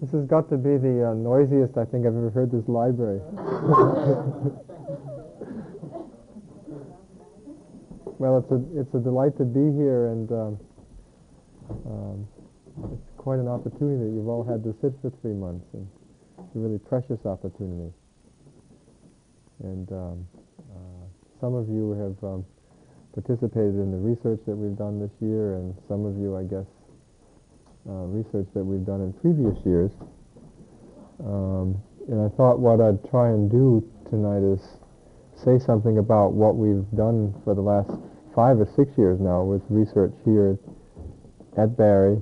This has got to be the noisiest I think I've ever heard this library. Well, it's a delight to be here, and it's quite an opportunity that you've all had to sit for 3 months, and it's a really precious opportunity. And some of you have participated in the research that we've done this year, and some of you, I guess, research that we've done in previous years. And I thought what I'd try and do tonight is say something about what we've done for the last 5 or 6 years now with research here at Barry,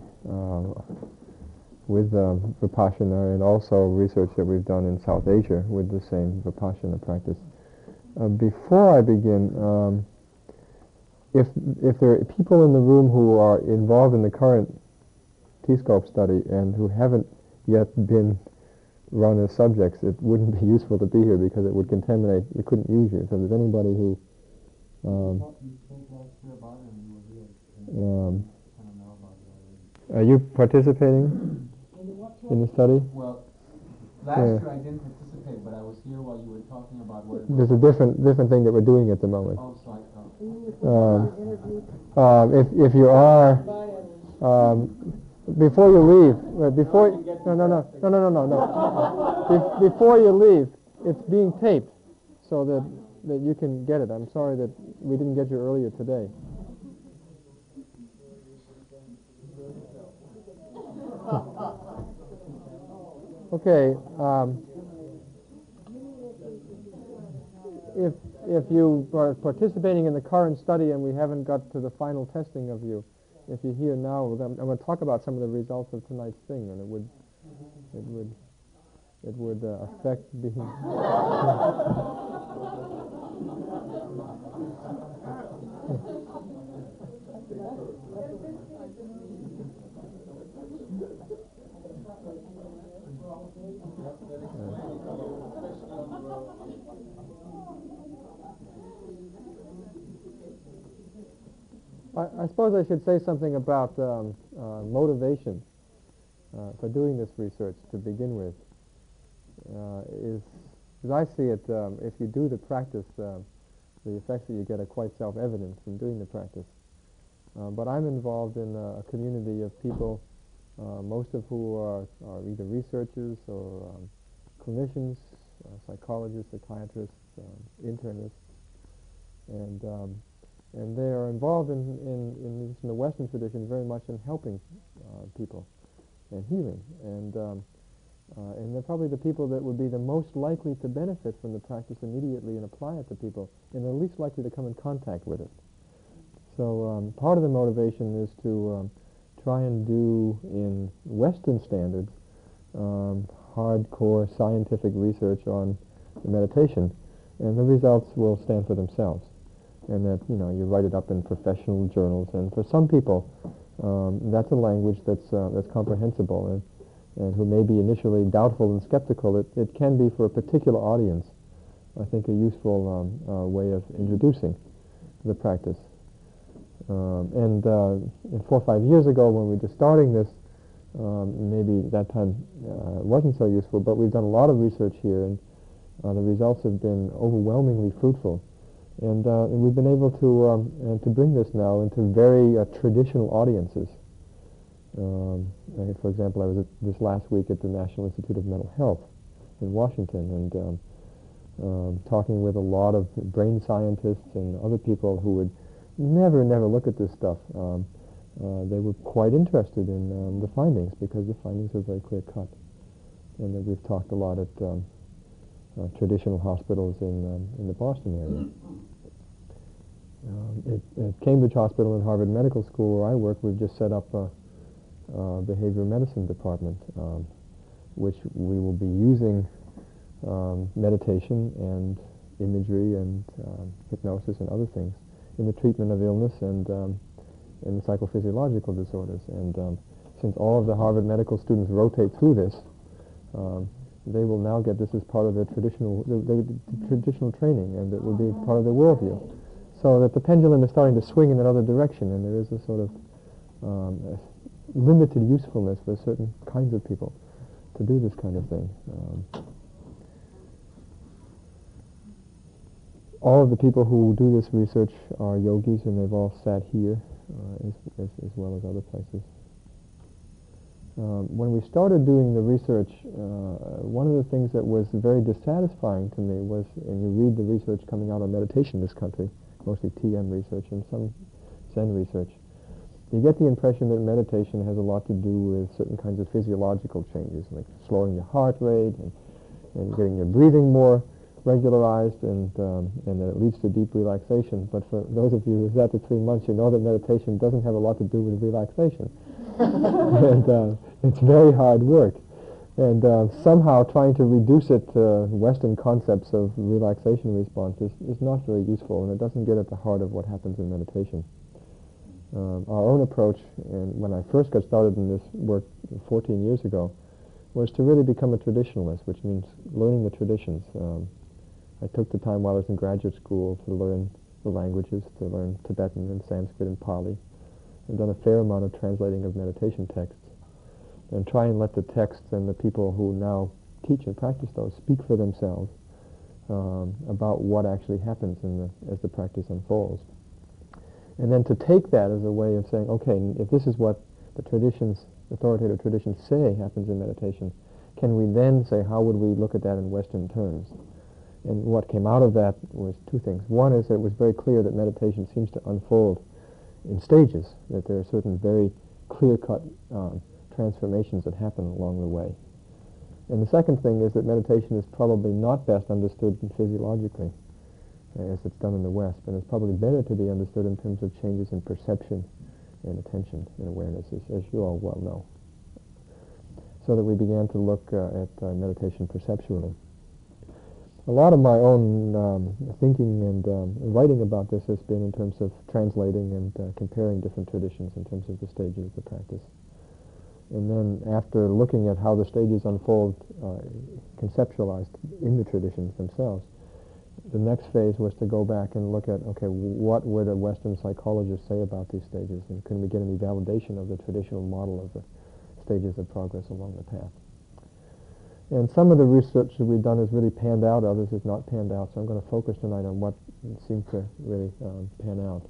with Vipassana, and also research that we've done in South Asia with the same Vipassana practice. Before I begin, if there are people in the room who are involved in the current T-scope study and who haven't yet been run as subjects, it wouldn't be useful to be here because it would contaminate. We couldn't use you. So if there's anybody who are you participating in the study? Well, last year I didn't participate, but I was here while you were talking about what. There's a different thing that we're doing at the moment. Oh, so if you are, before you leave, before before you leave, it's being taped so that you can get it. I'm sorry that we didn't get you earlier today. Okay. If you are participating in the current study and we haven't got to the final testing of you, if you're here now, I'm going to talk about some of the results of tonight's thing, and it would affect being. I suppose I should say something about motivation for doing this research to begin with. As I see it, if you do the practice, the effects that you get are quite self-evident from doing the practice. But I'm involved in a community of people, most of who are either researchers or clinicians, psychologists, psychiatrists, internists, and they are involved in the Western tradition very much in helping people and healing. And they're probably the people that would be the most likely to benefit from the practice immediately and apply it to people, and the least likely to come in contact with it. So part of the motivation is to try and do, in Western standards, hardcore scientific research on the meditation, and the results will stand for themselves. And that, you write it up in professional journals, and for some people, that's a language that's comprehensible, and who may be initially doubtful and skeptical. It can be, for a particular audience, I think, a useful way of introducing the practice. And 4 or 5 years ago, when we were just starting this, maybe that time wasn't so useful, but we've done a lot of research here, and the results have been overwhelmingly fruitful. And we've been able to bring this now into very traditional audiences. For example, I was this last week at the National Institute of Mental Health in Washington, and talking with a lot of brain scientists and other people who would never look at this stuff. They were quite interested in the findings, because the findings are very clear-cut. And we've talked a lot at traditional hospitals in the Boston area. At Cambridge Hospital and Harvard Medical School, where I work, we've just set up a behavioral medicine department, which we will be using meditation and imagery and hypnosis and other things in the treatment of illness and in the psychophysiological disorders. And since all of the Harvard medical students rotate through this, they will now get this as part of their traditional training, and it will be part of their worldview. So that the pendulum is starting to swing in another direction, and there is a sort of limited usefulness for certain kinds of people. to do this kind of thing. All of the people who do this research are yogis, and they've all sat here as well as other places. When we started doing the research, one of the things that was very dissatisfying to me was, and you read the research coming out on meditation in this country, mostly TM research and some Zen research, you get the impression that meditation has a lot to do with certain kinds of physiological changes, like slowing your heart rate and getting your breathing more regularized, and that it leads to deep relaxation. But for those of you who've had the 3 months, you know that meditation doesn't have a lot to do with relaxation. And it's very hard work. And somehow trying to reduce it to Western concepts of relaxation response is not very useful, and it doesn't get at the heart of what happens in meditation. Our own approach, and when I first got started in this work 14 years ago, was to really become a traditionalist, which means learning the traditions. I took the time while I was in graduate school to learn the languages, to learn Tibetan and Sanskrit and Pali, and done a fair amount of translating of meditation texts, and try and let the texts and the people who now teach and practice those speak for themselves about what actually happens as the practice unfolds. And then to take that as a way of saying, okay, if this is what the traditions, authoritative traditions say happens in meditation, can we then say, how would we look at that in Western terms? And what came out of that was two things. One is that it was very clear that meditation seems to unfold in stages, that there are certain very clear-cut transformations that happen along the way. And the second thing is that meditation is probably not best understood physiologically, as it's done in the West, but it's probably better to be understood in terms of changes in perception and attention and awareness, as you all well know. So that we began to look at meditation perceptually. A lot of my own thinking and writing about this has been in terms of translating and comparing different traditions in terms of the stages of the practice. And then after looking at how the stages unfold conceptualized in the traditions themselves, the next phase was to go back and look at, okay, what would a Western psychologist say about these stages, and can we get any validation of the traditional model of the stages of progress along the path? And some of the research that we've done has really panned out, others has not panned out, so I'm going to focus tonight on what seemed to really pan out.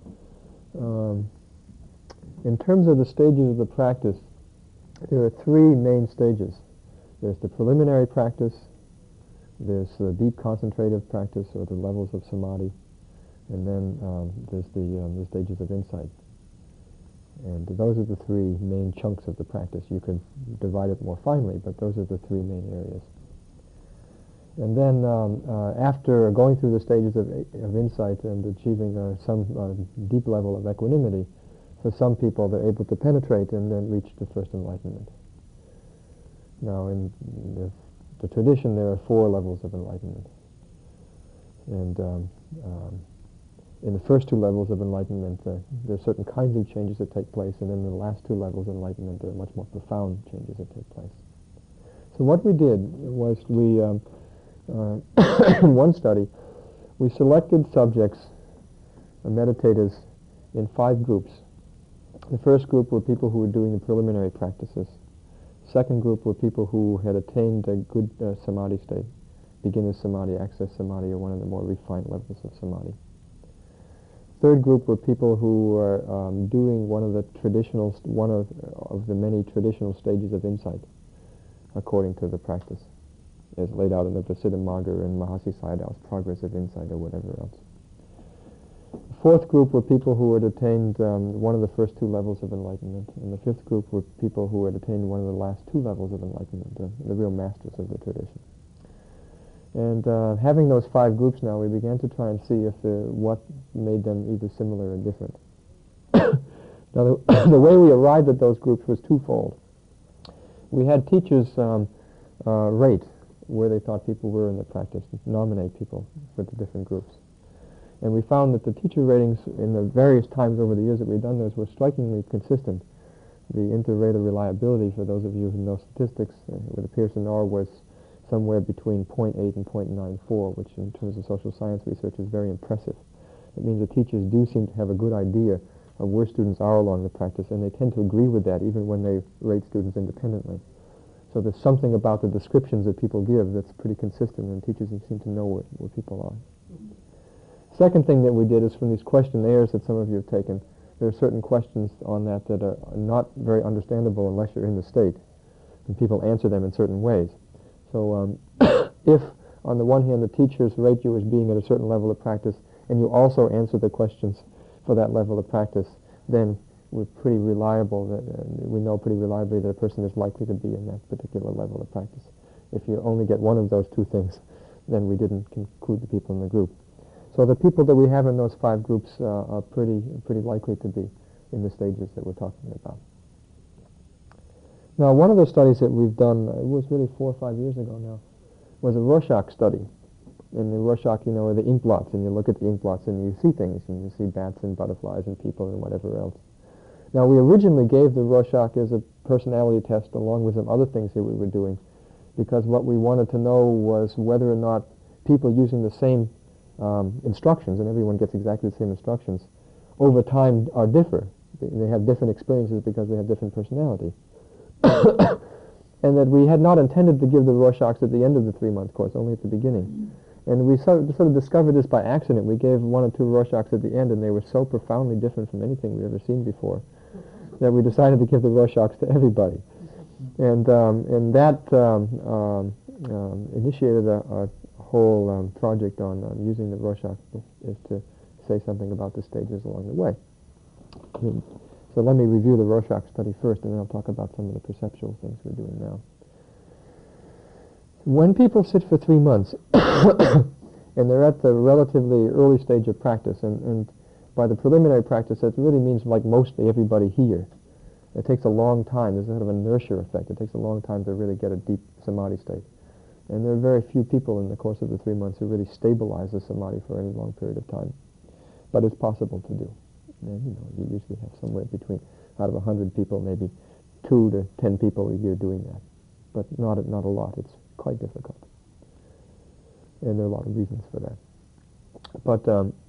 In terms of the stages of the practice, there are three main stages. There's the preliminary practice, there's the deep concentrative practice, or the levels of samadhi, and then there's the stages of insight. And those are the three main chunks of the practice. You can divide it more finely, but those are the three main areas. And then after going through the stages of insight and achieving some deep level of equanimity, for some people they're able to penetrate and then reach the first enlightenment. Now in the tradition there are 4 levels of enlightenment. And in the first 2 levels of enlightenment, there are certain kinds of changes that take place, and in the last 2 levels of enlightenment, there are much more profound changes that take place. So what we did was we, in one study, we selected subjects, meditators, in 5 groups. The first group were people who were doing the preliminary practices. Second group were people who had attained a good samadhi state, beginner samadhi, access samadhi, or one of the more refined levels of samadhi. Third group were people who were doing one of the many traditional stages of insight, according to the practice, as laid out in the Visiddhamagga and Mahasi Sayadaw's Progress of Insight or whatever else. The fourth group were people who had attained one of the first 2 levels of enlightenment, and the fifth group were people who had attained one of the last 2 levels of enlightenment, the real masters of the tradition. And having those 5 groups now, we began to try and see if what made them either similar or different. Now, the way we arrived at those groups was twofold. We had teachers rate where they thought people were in the practice, nominate people for the different groups. And we found that the teacher ratings in the various times over the years that we'd done those were strikingly consistent. The inter-rater reliability, for those of you who know statistics, with the Pearson R was somewhere between 0.8 and 0.94, which in terms of social science research is very impressive. It means that teachers do seem to have a good idea of where students are along the practice, and they tend to agree with that even when they rate students independently. So there's something about the descriptions that people give that's pretty consistent, and teachers seem to know where people are. Second thing that we did is from these questionnaires that some of you have taken, there are certain questions on that that are not very understandable unless you're in the state, and people answer them in certain ways. So if, on the one hand, the teachers rate you as being at a certain level of practice, and you also answer the questions for that level of practice, then we're pretty reliable, we know pretty reliably that a person is likely to be in that particular level of practice. If you only get one of those two things, then we didn't include the people in the group. So the people that we have in those 5 groups are pretty likely to be in the stages that we're talking about. Now, one of the studies that we've done, it was really 4 or 5 years ago now, was a Rorschach study. In the Rorschach, you know, are the ink blots, and you look at the ink blots and you see things, and you see bats and butterflies and people and whatever else. Now, we originally gave the Rorschach as a personality test along with some other things that we were doing, because what we wanted to know was whether or not people using the same instructions, and everyone gets exactly the same instructions, over time are differ. They have different experiences because they have different personality. And that we had not intended to give the Rorschachs at the end of the 3-month course, only at the beginning. And we sort of discovered this by accident. We gave 1 or 2 Rorschachs at the end, and they were so profoundly different from anything we'd ever seen before that we decided to give the Rorschachs to everybody. And that initiated a whole project on using the Rorschach is to say something about the stages along the way. So let me review the Rorschach study first, and then I'll talk about some of the perceptual things we're doing now. When people sit for 3 months, and they're at the relatively early stage of practice, and by the preliminary practice, that really means like mostly everybody here. It takes a long time. There's a sort of inertia effect. It takes a long time to really get a deep samadhi state. And there are very few people in the course of the 3 months who really stabilize the samadhi for any long period of time. But it's possible to do. And, you know, you usually have somewhere between, out of 100 people, maybe 2 to 10 people a year doing that. But not a lot. It's quite difficult. And there are a lot of reasons for that. But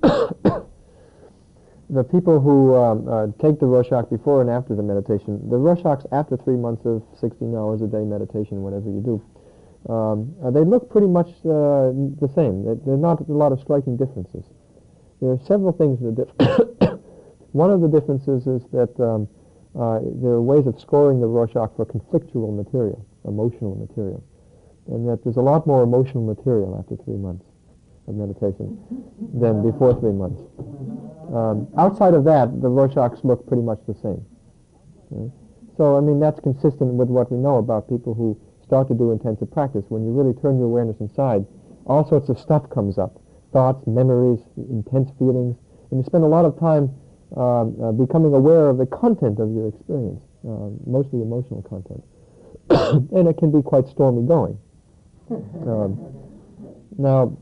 the people who take the Rorschach before and after the meditation, the Rorschachs after 3 months of 16 hours a day meditation, whatever you do, they look pretty much the same. There are not a lot of striking differences. There are several things that one of the differences is that there are ways of scoring the Rorschach for conflictual material, emotional material, and that there's a lot more emotional material after 3 months of meditation than before 3 months. Outside of that, the Rorschachs look pretty much the same. Okay? So, I mean, that's consistent with what we know about people who start to do intensive practice. When you really turn your awareness inside, all sorts of stuff comes up. Thoughts, memories, intense feelings, and you spend a lot of time becoming aware of the content of your experience, mostly emotional content. And it can be quite stormy going. Now,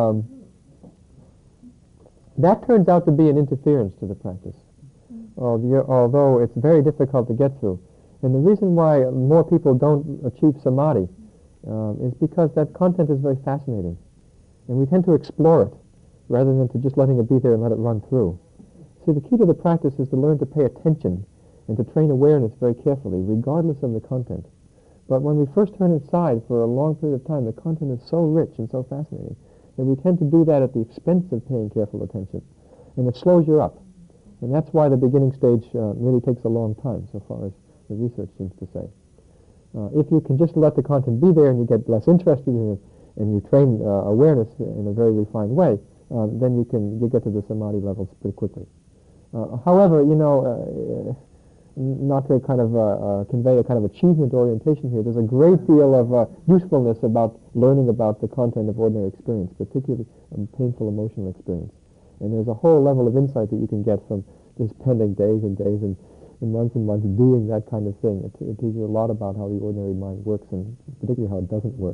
that turns out to be an interference to the practice, although it's very difficult to get through. And the reason why more people don't achieve samadhi is because that content is very fascinating. And we tend to explore it rather than to just letting it be there and let it run through. See, the key to the practice is to learn to pay attention and to train awareness very carefully, regardless of the content. But when we first turn inside for a long period of time, the content is so rich and so fascinating that we tend to do that at the expense of paying careful attention. And it slows you up. And that's why the beginning stage really takes a long time, so far as the research seems to say. If you can just let the content be there and you get less interested in it, and you train awareness in a very refined way, then you get to the samadhi levels pretty quickly. However, you know, not to kind of convey a kind of achievement orientation here, there's a great deal of usefulness about learning about the content of ordinary experience, particularly painful emotional experience. And there's a whole level of insight that you can get from just spending days and days and months doing that kind of thing. It teaches you a lot about how the ordinary mind works, and particularly how it doesn't work.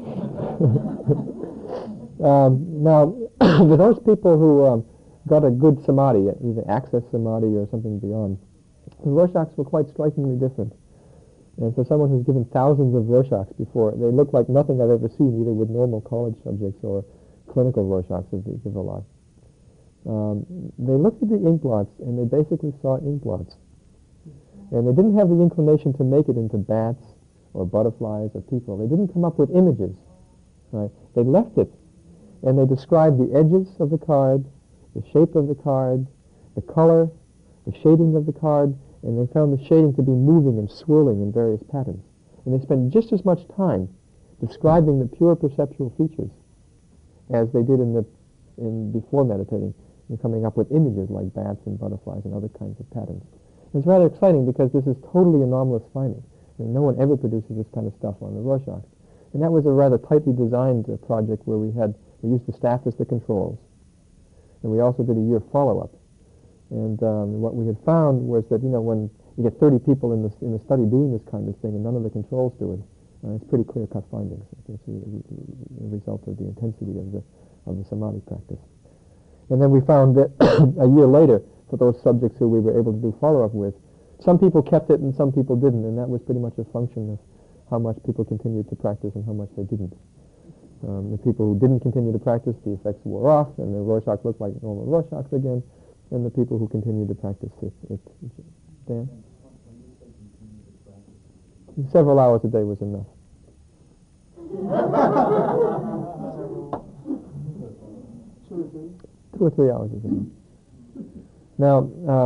Now, for those people who got a good samadhi, either access samadhi or something beyond, the Rorschachs were quite strikingly different. And for someone who's given thousands of Rorschachs before, they look like nothing I've ever seen, either with normal college subjects or clinical Rorschachs, if they give a lot. They looked at the ink blots, and they basically saw ink blots. And they didn't have the inclination to make it into bats or butterflies or people. They didn't come up with images, right? They left it, and they described the edges of the card, the shape of the card, the color, the shading of the card, and they found the shading to be moving and swirling in various patterns. And they spent just as much time describing the pure perceptual features as they did before meditating, and coming up with images like bats and butterflies and other kinds of patterns. It's rather exciting because this is totally anomalous finding. I mean, no one ever produces this kind of stuff on the Rorschach. And that was a rather tightly designed project where we used the staff as the controls. And we also did a year follow-up. And what we had found was that, when you get 30 people in the study doing this kind of thing and none of the controls do it, it's pretty clear-cut findings. It's a result of the intensity of the samadhi practice. And then we found that a year later, for those subjects who we were able to do follow-up with, some people kept it and some people didn't, and that was pretty much a function of how much people continued to practice and how much they didn't. The people who didn't continue to practice, the effects wore off, and the Rorschach looked like normal Rorschachs again, and the people who continued to practice Dan? Several hours a day was enough. 2 or 3 hours is enough. Now,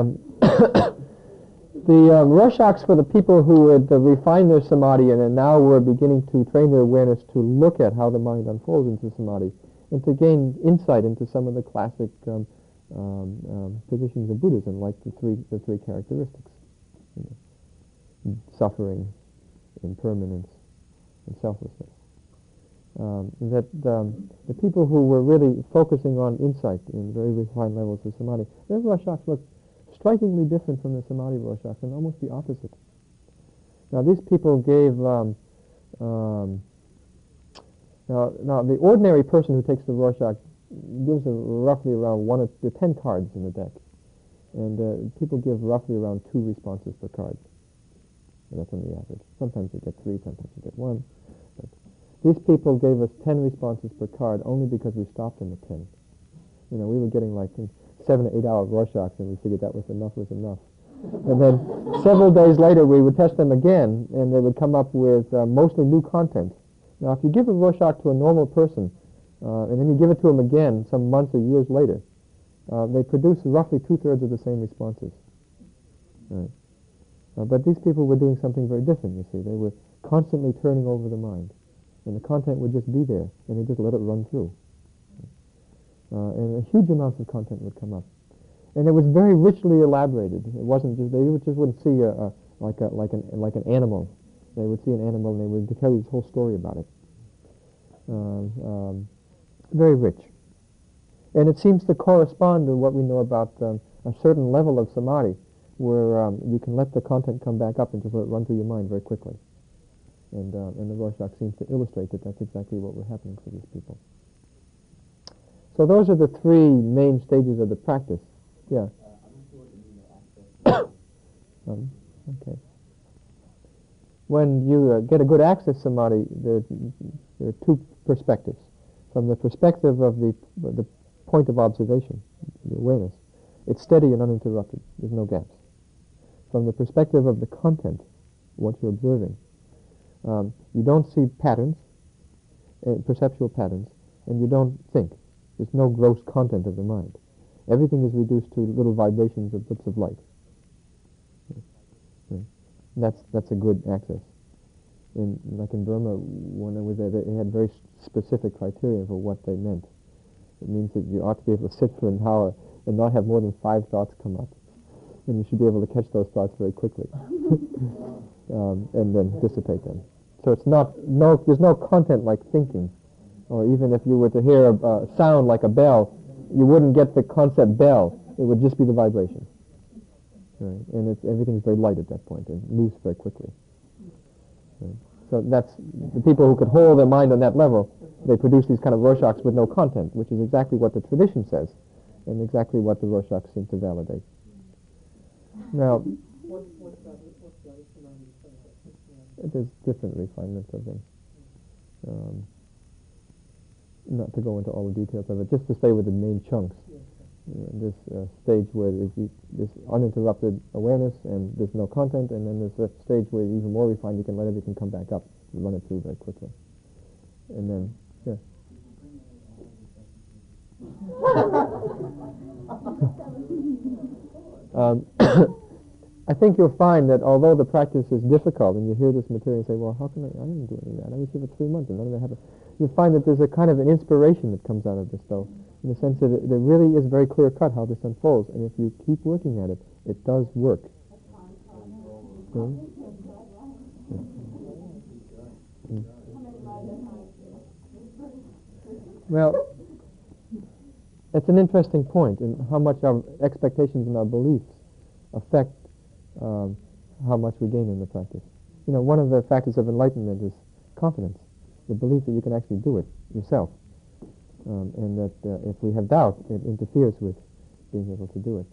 the Rorschachs for the people who had refined their samadhi and now were beginning to train their awareness to look at how the mind unfolds into samadhi and to gain insight into some of the classic positions of Buddhism, like the three characteristics: suffering, impermanence, and selflessness. The people who were really focusing on insight in very refined levels of samadhi, their Rorschachs looked strikingly different from the samadhi Rorschachs and almost the opposite. Now these people gave, now the ordinary person who takes the Rorschach gives roughly around 1 to 10 cards in the deck. And people give roughly around 2 responses per card. And that's on the average. Sometimes you get 3, sometimes you get 1. But these people gave us 10 responses per card only because we stopped them at 10. We were getting like 7 to 8 hour Rorschachs, and we figured that was enough. And then several days later, we would test them again, and they would come up with mostly new content. Now, if you give a Rorschach to a normal person, and then you give it to them again some months or years later, they produce roughly 2/3 of the same responses. Right. But these people were doing something very different, you see. They were constantly turning over the mind. And the content would just be there, and they just let it run through. And huge amounts of content would come up. And it was very richly elaborated. It wasn't just, they just wouldn't see like an animal. They would see an animal, and they would tell you this whole story about it. Very rich. And it seems to correspond to what we know about a certain level of samadhi, where you can let the content come back up and just let it run through your mind very quickly. And the Rorschach seems to illustrate that that's exactly what was happening for these people. So those are the 3 main stages of the practice. Yeah. I'm not sure what the meaning of access. Okay. When you get a good access samadhi, there are 2 perspectives. From the perspective of the point of observation, the awareness, it's steady and uninterrupted. There's no gaps. From the perspective of the content, what you're observing, you don't see patterns, perceptual patterns, and you don't think. There's no gross content of the mind. Everything is reduced to little vibrations of bits of light. That's a good access. Like in Burma, when I was there, they had very specific criteria for what they meant. It means that you ought to be able to sit for an hour and not have more than 5 thoughts come up. And you should be able to catch those thoughts very quickly and then dissipate them. So there's no content like thinking. Or even if you were to hear a sound like a bell, you wouldn't get the concept bell. It would just be the vibration. Right? And everything's very light at that point and moves very quickly. Right? So that's the people who could hold their mind on that level. They produce these kind of Rorschachs with no content, which is exactly what the tradition says, and exactly what the Rorschachs seem to validate. Now, there's different refinements of them. Not to go into all the details of it, just to stay with the main chunks. this stage where there's this uninterrupted awareness and there's no content, and then there's a stage where even more refined, you can let everything come back up, run it through very quickly. And then, yeah. I think you'll find that although the practice is difficult, and you hear this material and say, well, how can I didn't do any of that. I was here for 3 months and none of that happened. You find that there's a kind of an inspiration that comes out of this, though, in the sense that there really is very clear-cut how this unfolds, and if you keep working at it, it does work. Well, it's an interesting point in how much our expectations and our beliefs affect how much we gain in the practice. You know, one of the factors of enlightenment is confidence, the belief that you can actually do it yourself, and that if we have doubt, it interferes with being able to do it.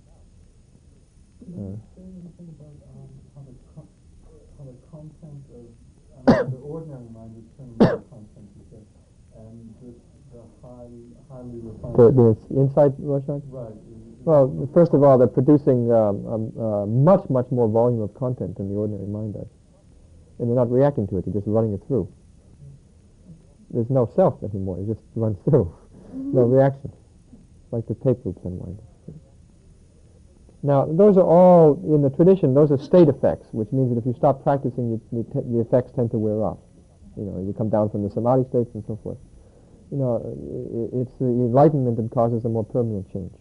Say anything about how the content of the ordinary mind is turning into content, you said, and the highly refined... The insight, Rorschach? Right. Well, first of all, they're producing much more volume of content than the ordinary mind does. And they're not reacting to it, they're just running it through. There's no self anymore, it just runs through. No reaction. Like the tape loops unwind. Now, those are all, in the tradition, those are state effects, which means that if you stop practicing, the effects tend to wear off. You know, you come down from the samadhi states and so forth. You know, it's the enlightenment that causes a more permanent change.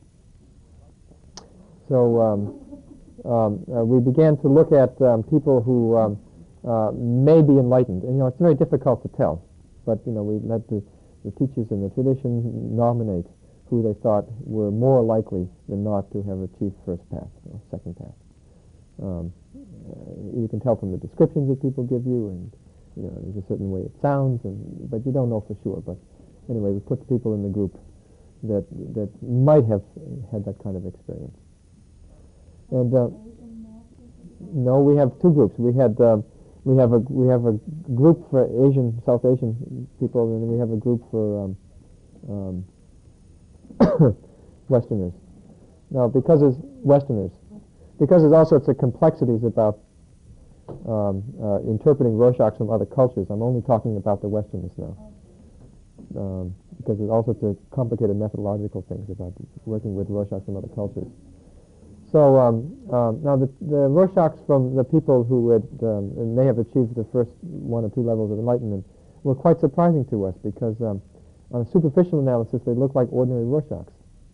So we began to look at people who may be enlightened. And, you know, it's very difficult to tell. But, you know, we let the teachers in the tradition nominate who they thought were more likely than not to have achieved first path or second path. You can tell from the descriptions that people give you, and, you know, there's a certain way it sounds, but you don't know for sure. But anyway, we put the people in the group that might have had that kind of experience. And no, we have two groups. We have a group for South Asian people, and then we have a group for Westerners. Now, because there's all sorts of complexities about interpreting Rorschachs from other cultures, I'm only talking about the Westerners now. Because there's all sorts of complicated methodological things about working with Rorschachs from other cultures. So now the Rorschachs from the people who may have achieved the first 1 or 2 levels of enlightenment were quite surprising to us because on a superficial analysis they look like ordinary Rorschachs.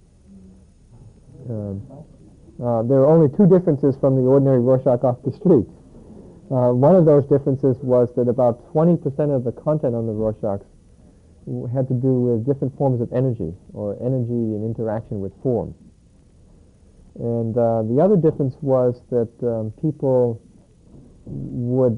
There are only 2 differences from the ordinary Rorschach off the street. One of those differences was that about 20% of the content on the Rorschachs had to do with different forms of energy, or energy in interaction with form. And the other difference was that people would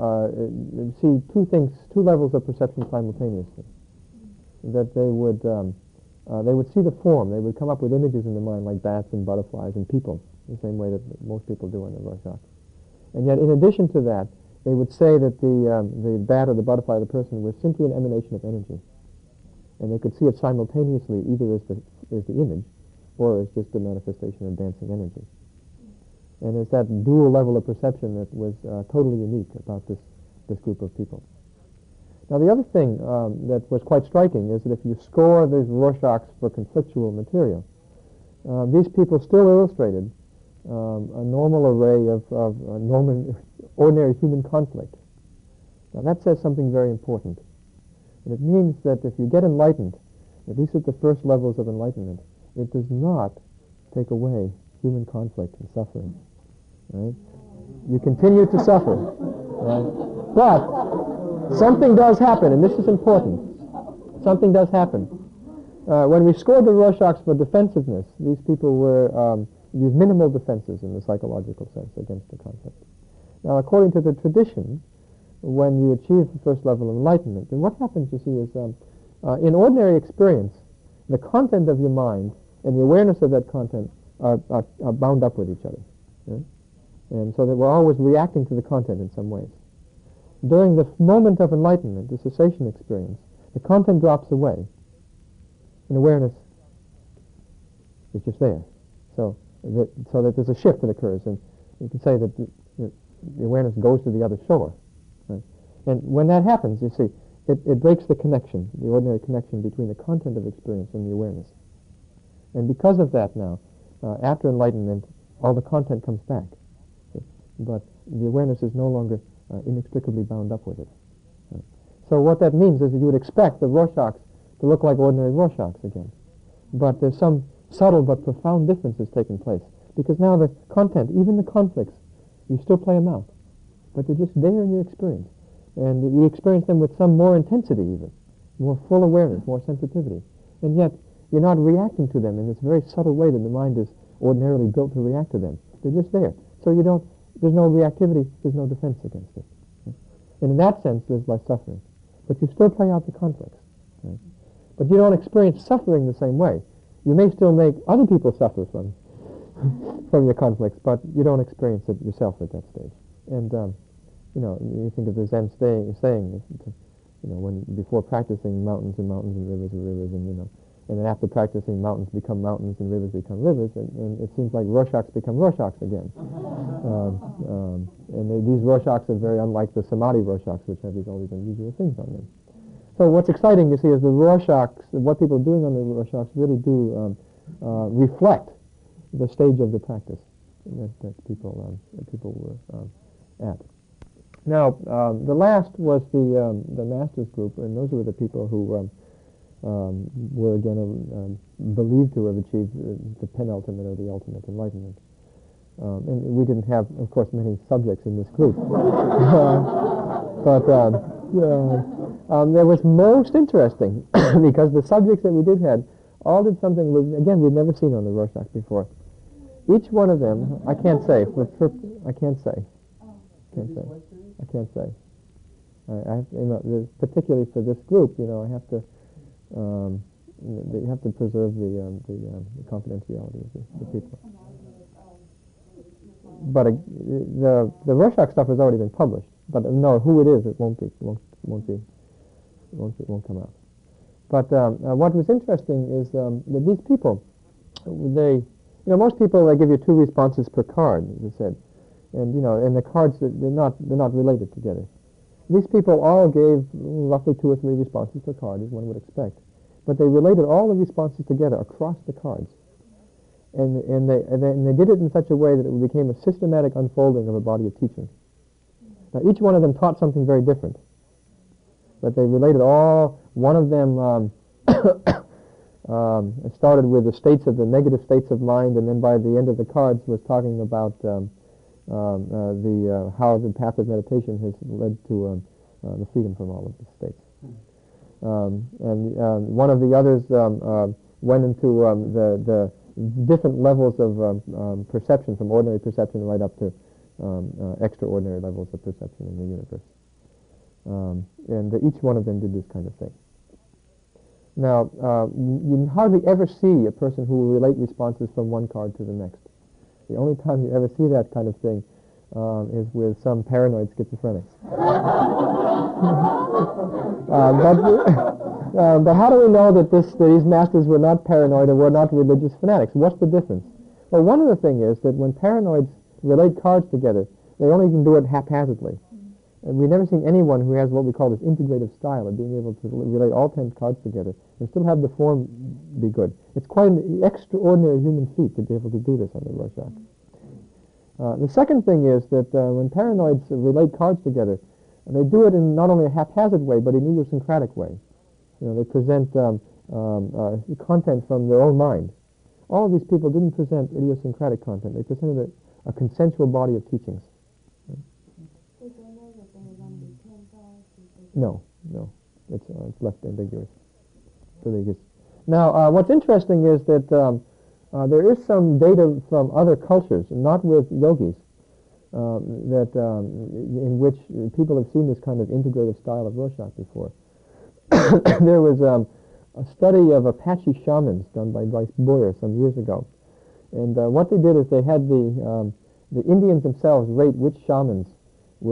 see 2 levels of perception simultaneously. That they would see the form. They would come up with images in their mind like bats and butterflies and people, the same way that most people do on the Rorschach. And yet, in addition to that, they would say that the bat or the butterfly or the person was simply an emanation of energy. And they could see it simultaneously either as the image or as just a manifestation of dancing energy. And it's that dual level of perception that was totally unique about this group of people. Now, the other thing that was quite striking is that if you score these Rorschachs for conflictual material, these people still illustrated a normal array of ordinary human conflict. Now, that says something very important. And it means that if you get enlightened, at least at the first levels of enlightenment, it does not take away human conflict and suffering. Right? You continue to suffer. Right? But something does happen, and this is important. Something does happen. When we scored the Rorschachs for defensiveness, these people were used minimal defenses in the psychological sense against the conflict. Now, according to the tradition, when you achieve the first level of enlightenment, then what happens, you see, is in ordinary experience, the content of your mind and the awareness of that content are bound up with each other. Right? And so that we're always reacting to the content in some ways. During the moment of enlightenment, the cessation experience, the content drops away, and awareness It's just there. So that there's a shift that occurs, and you can say that the awareness goes to the other shore. Right? And when that happens, you see, it breaks the connection, the ordinary connection between the content of experience and the awareness. And because of that now, after enlightenment, all the content comes back. See? But the awareness is no longer inextricably bound up with it. Right? So what that means is that you would expect the Rorschachs to look like ordinary Rorschachs again. But there's some subtle but profound differences taking place. Because now the content, even the conflicts, you still play them out. But they're just there in your experience. And you experience them with some more intensity even, more full awareness, more sensitivity. And yet, you're not reacting to them in this very subtle way that the mind is ordinarily built to react to them. They're just there. So there's no reactivity, there's no defense against it. And in that sense, there's less suffering. But you still play out the conflicts. Right? But you don't experience suffering the same way. You may still make other people suffer from your conflicts, but you don't experience it yourself at that stage. And, you think of the Zen saying, when before practicing mountains and mountains and rivers and rivers, and then after practicing mountains become mountains and rivers become rivers, and it seems like Rorschachs become Rorschachs again. These Rorschachs are very unlike the Samadhi Rorschachs, which have all these unusual things on them. So what's exciting, you see, is the Rorschachs, what people are doing on the Rorschachs really do reflect the stage of the practice that people were at. Now, the last was the Masters group, and those were the people who were again believed to have achieved the penultimate or the ultimate enlightenment. And we didn't have, of course, many subjects in this group. But that was most interesting because the subjects that we did had all did something, again, we've never seen on the Rorschach before. Each one of them, I can't say. I can't say. I have, particularly for this group, I have to. You have to preserve the confidentiality of the people. But the Rorschach stuff has already been published. But no, who it is, it won't come out. But what was interesting is that these people, most people, they give you 2 responses per card, as I said, and the cards they're not related together. These people all gave roughly 2 or 3 responses per card, as one would expect, but they related all the responses together across the cards, and they did it in such a way that it became a systematic unfolding of a body of teaching. Now, each one of them taught something very different, but they related all. One of them started with the negative states of mind, and then by the end of the cards was talking about how the path of meditation has led to the freedom from all of the states. And one of the others went into the different levels of perception, from ordinary perception right up to extraordinary levels of perception in the universe. And each one of them did this kind of thing. Now, you hardly ever see a person who will relate responses from one card to the next. The only time you ever see that kind of thing is with some paranoid schizophrenics. But how do we know that these masters were not paranoid or were not religious fanatics? What's the difference? Well, one of the things is that when paranoids relate cards together, they only can do it haphazardly. And we've never seen anyone who has what we call this integrative style of being able to relate all 10 cards together and still have the form be good. It's quite an extraordinary human feat to be able to do this on the Rorschach. The second thing is that when paranoids relate cards together, they do it in not only a haphazard way, but in an idiosyncratic way. They present content from their own mind. All of these people didn't present idiosyncratic content. They presented a consensual body of teachings. No. It's left ambiguous. Now, what's interesting is that there is some data from other cultures, not with yogis, in which people have seen this kind of integrative style of Rorschach before. There was a study of Apache shamans done by Bryce Boyer some years ago, and what they did is they had the Indians themselves rate which shamans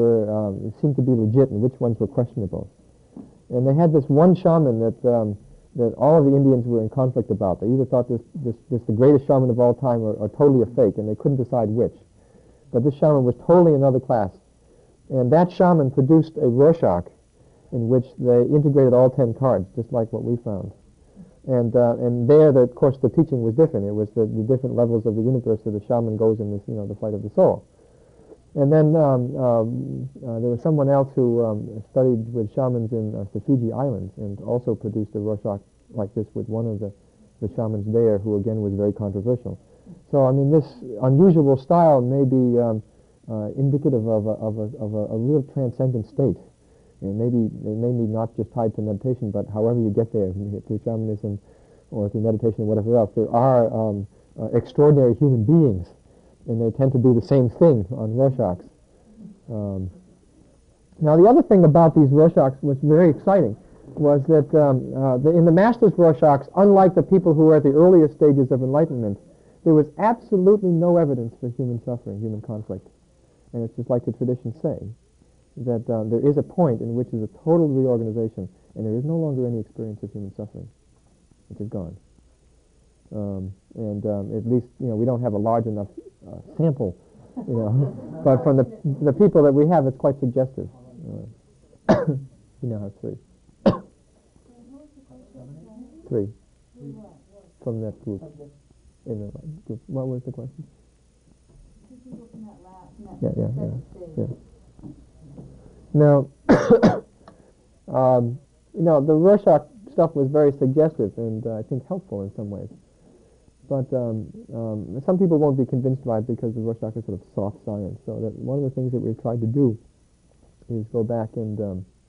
seemed to be legit and which ones were questionable. And they had this one shaman that that all of the Indians were in conflict about. They either thought this the greatest shaman of all time or totally a fake, and they couldn't decide which. But this shaman was totally another class. And that shaman produced a Rorschach in which they integrated all 10 cards, just like what we found. And there, of course, the teaching was different. It was the different levels of the universe that the shaman goes in this, the flight of the soul. And then there was someone else who studied with shamans in the Fiji Islands and also produced a Rorschach like this with one of the shamans there, who again was very controversial. So I mean, this unusual style may be indicative of a real transcendent state. And maybe it may be not just tied to meditation, but however you get there, through shamanism or through meditation or whatever else, there are extraordinary human beings, and they tend to do the same thing on Rorschachs. Now, the other thing about these Rorschachs was very exciting was that in the Master's Rorschachs, unlike the people who were at the earliest stages of enlightenment, there was absolutely no evidence for human suffering, human conflict. And it's just like the traditions say, that there is a point in which is a total reorganization, and there is no longer any experience of human suffering. It is gone. At least, we don't have a large enough sample, but from the people that we have, it's quite suggestive. We now have 3. 3 from that group. In the group. What was the question? Yeah. Now, the Rorschach stuff was very suggestive and I think helpful in some ways. But some people won't be convinced by it because the Rorschach is sort of soft science. So that one of the things that we've tried to do is go back and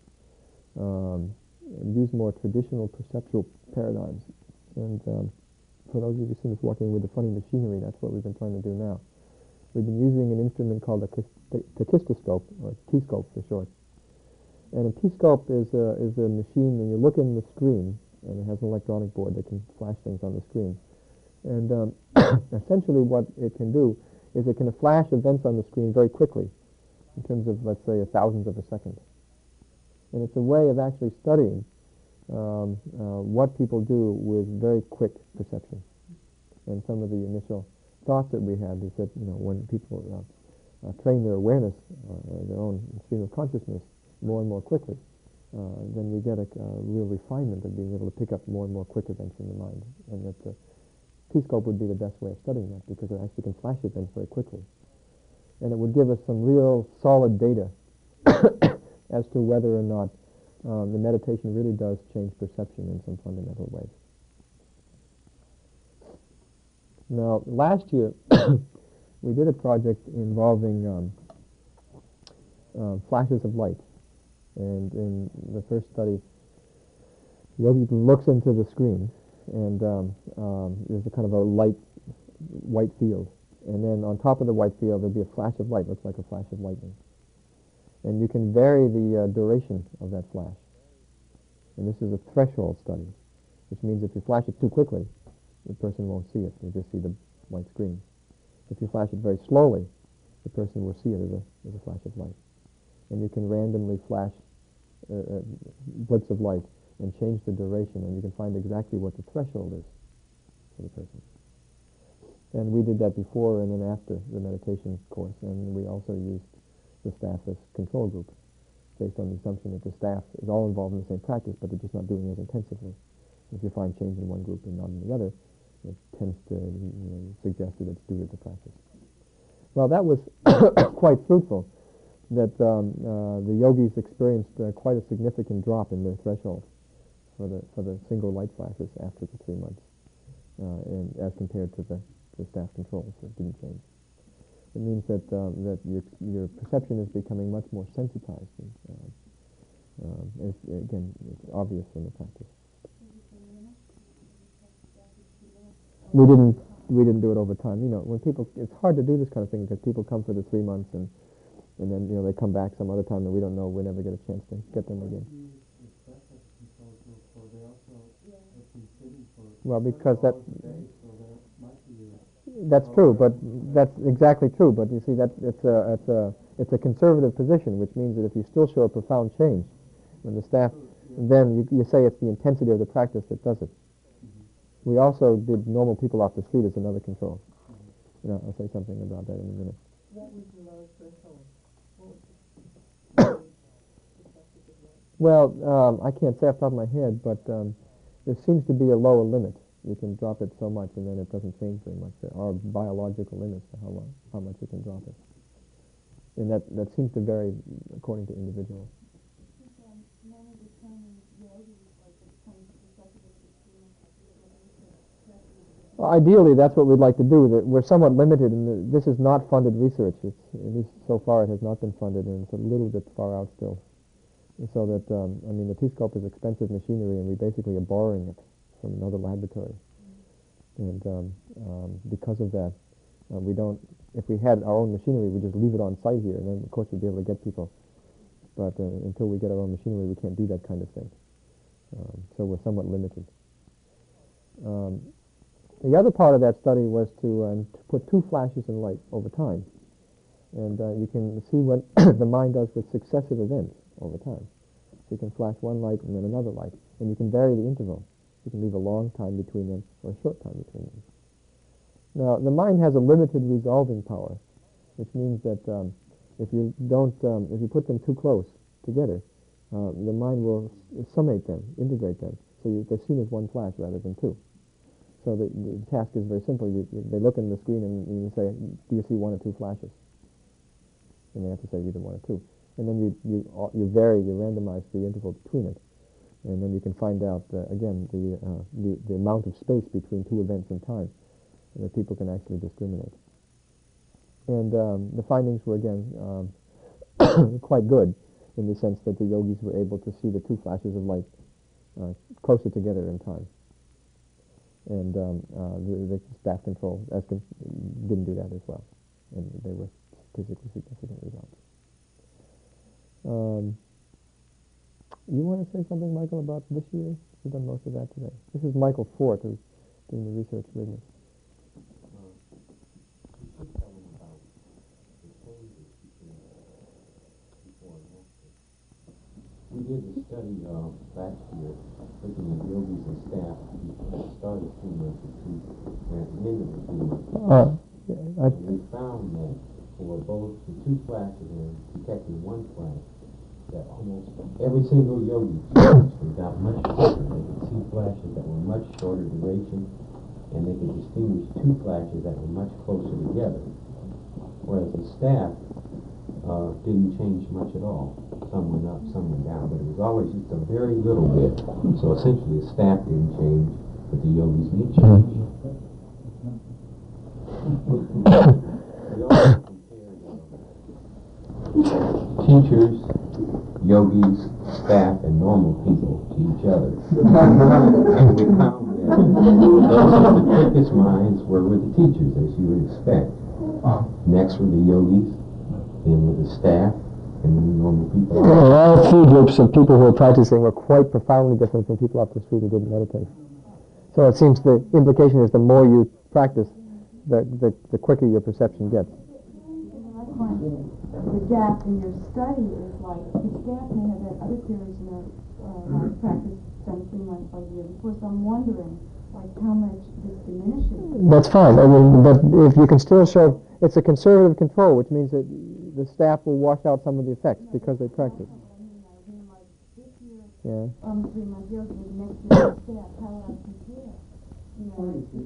use more traditional perceptual paradigms. And for those of you who've seen us working with the funny machinery, that's what we've been trying to do now. We've been using an instrument called a tachistoscope, or T-scope for short. And a T-scope is a machine, and you look in the screen, and it has an electronic board that can flash things on the screen. And essentially what it can do is it can flash events on the screen very quickly, in terms of, let's say, a thousandth of a second. And it's a way of actually studying what people do with very quick perception. And some of the initial thought that we had is that, when people train their awareness, their own stream of consciousness, more and more quickly, then we get a real refinement of being able to pick up more and more quick events in the mind. And that the T-scope would be the best way of studying that, because it actually can flash events very quickly. And it would give us some real solid data as to whether or not the meditation really does change perception in some fundamental ways. Now, last year, we did a project involving flashes of light. And in the first study, the yogi looks into the screen, and there's a kind of a light, white field. And then on top of the white field, there'll be a flash of light, looks like a flash of lightning. And you can vary the duration of that flash. And this is a threshold study, which means if you flash it too quickly, the person won't see it. You'll just see the white screen. If you flash it very slowly, the person will see it as a flash of light. And you can randomly flash blips of light and change the duration, and you can find exactly what the threshold is for the person. And we did that before and then after the meditation course, and we also used the staff as control group, based on the assumption that the staff is all involved in the same practice, but they're just not doing it as intensively. If you find change in one group and not in the other, it tends to suggest that it's due to the practice. Well, that was quite fruitful, that the yogis experienced quite a significant drop in their threshold for the single light flashes after the 3 months, and as compared to the staff controls that didn't change. It means that your perception is becoming much more sensitized. And, again, it's obvious from the practice. We didn't do it over time. When people, it's hard to do this kind of thing because people come for the 3 months and then they come back some other time and we don't know. We never get a chance to get them again. Well, because that's true, but that's exactly true. But you see, that it's a conservative position, which means that if you still show a profound change, when the staff then you say it's the intensity of the practice that does it. We also did normal people off the street as another control. You know, I'll say something about that in a minute. What was the low threshold? What was Well, I can't say off the top of my head, but there seems to be a lower limit. You can drop it so much, and then it doesn't change very much. There are biological limits to how much you can drop it, and that seems to vary according to individuals. Well, ideally, that's what we'd like to do. That we're somewhat limited, and this is not funded research. At least so far, it has not been funded, and it's a little bit far out still. So that I mean, the T-scope is expensive machinery, and we basically are borrowing it from another laboratory. And because of that, we don't. If we had our own machinery, we just leave it on site here, and then of course we'd be able to get people. But until we get our own machinery, we can't do that kind of thing. So we're somewhat limited. The other part of that study was to put two flashes in light over time. And you can see what the mind does with successive events over time. So you can flash one light and then another light. And you can vary the interval. You can leave a long time between them or a short time between them. Now, the mind has a limited resolving power, which means that if you put them too close together, the mind will summate them, integrate them. So they're seen as one flash rather than two. So the task is very simple. They look in the screen and you say, do you see one or two flashes? And they have to say either one or two. And then you randomize the interval between it. And then you can find out, again, the amount of space between two events in time, and that people can actually discriminate. And the findings were, again, quite good in the sense that the yogis were able to see the two flashes of light closer together in time. And the staff control didn't do that as well. And they were statistically significant results. You want to say something, Michael, about this year? We've done most of that today. This is Michael Fort, who's doing the research with me. We did a study last year looking at yogis and staff at the start of 3 months retreat and at the end of the 3 months retreat. And we found that for both the two flashes and detecting one flash, that almost every single yogi got much quicker. They could see flashes that were much shorter duration, and they could distinguish two flashes that were much closer together. Whereas the staff didn't change much at all. Some went up, some went down, but it was always just a very little bit. So essentially the staff didn't change, but the yogis did change. We also compared teachers, yogis, staff, and normal people to each other. And we found that those with the quickest minds were with the teachers, as you would expect. Next were the yogis, then with the staff, and then the normal people. All three groups of people who were practicing were quite profoundly different from people off the street who didn't meditate. So it seems the implication is the more you practice, the quicker your perception gets. The gap in your study is like the staff may have had other periods in their life practice done 3 months by year before. So I'm wondering, like, how much this diminishes. That's fine. I mean, but if you can still show, it's a conservative control, which means that the staff will wash out some of the effects because they practice. Like this year, Yeah. 3 months yoga, and next year staff. How would I compare? You know,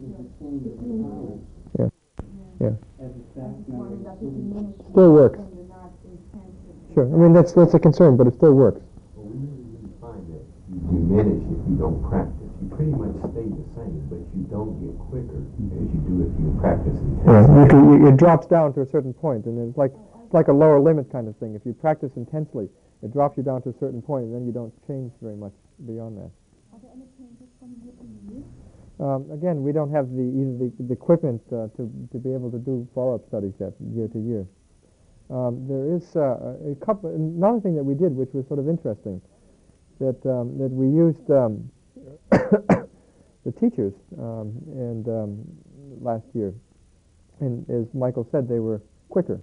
Yeah. Yeah. I just wondered if it diminishes. Still works. When you're not intensive. Sure. I mean, that's a concern, but it still works. Well, we really didn't find that you diminish if you don't practice. You pretty much stay the same, but you don't get quicker as you do if you practice intensely. It drops down to a certain point, and it's like a lower limit kind of thing. If you practice intensely, it drops you down to a certain point, and then you don't change very much beyond that. Are there any changes from year to year? Again, we don't have either the equipment to be able to do follow-up studies yet, year to year. There is another thing that we did, which was sort of interesting, that we used the teachers last year, and as Michael said, they were quicker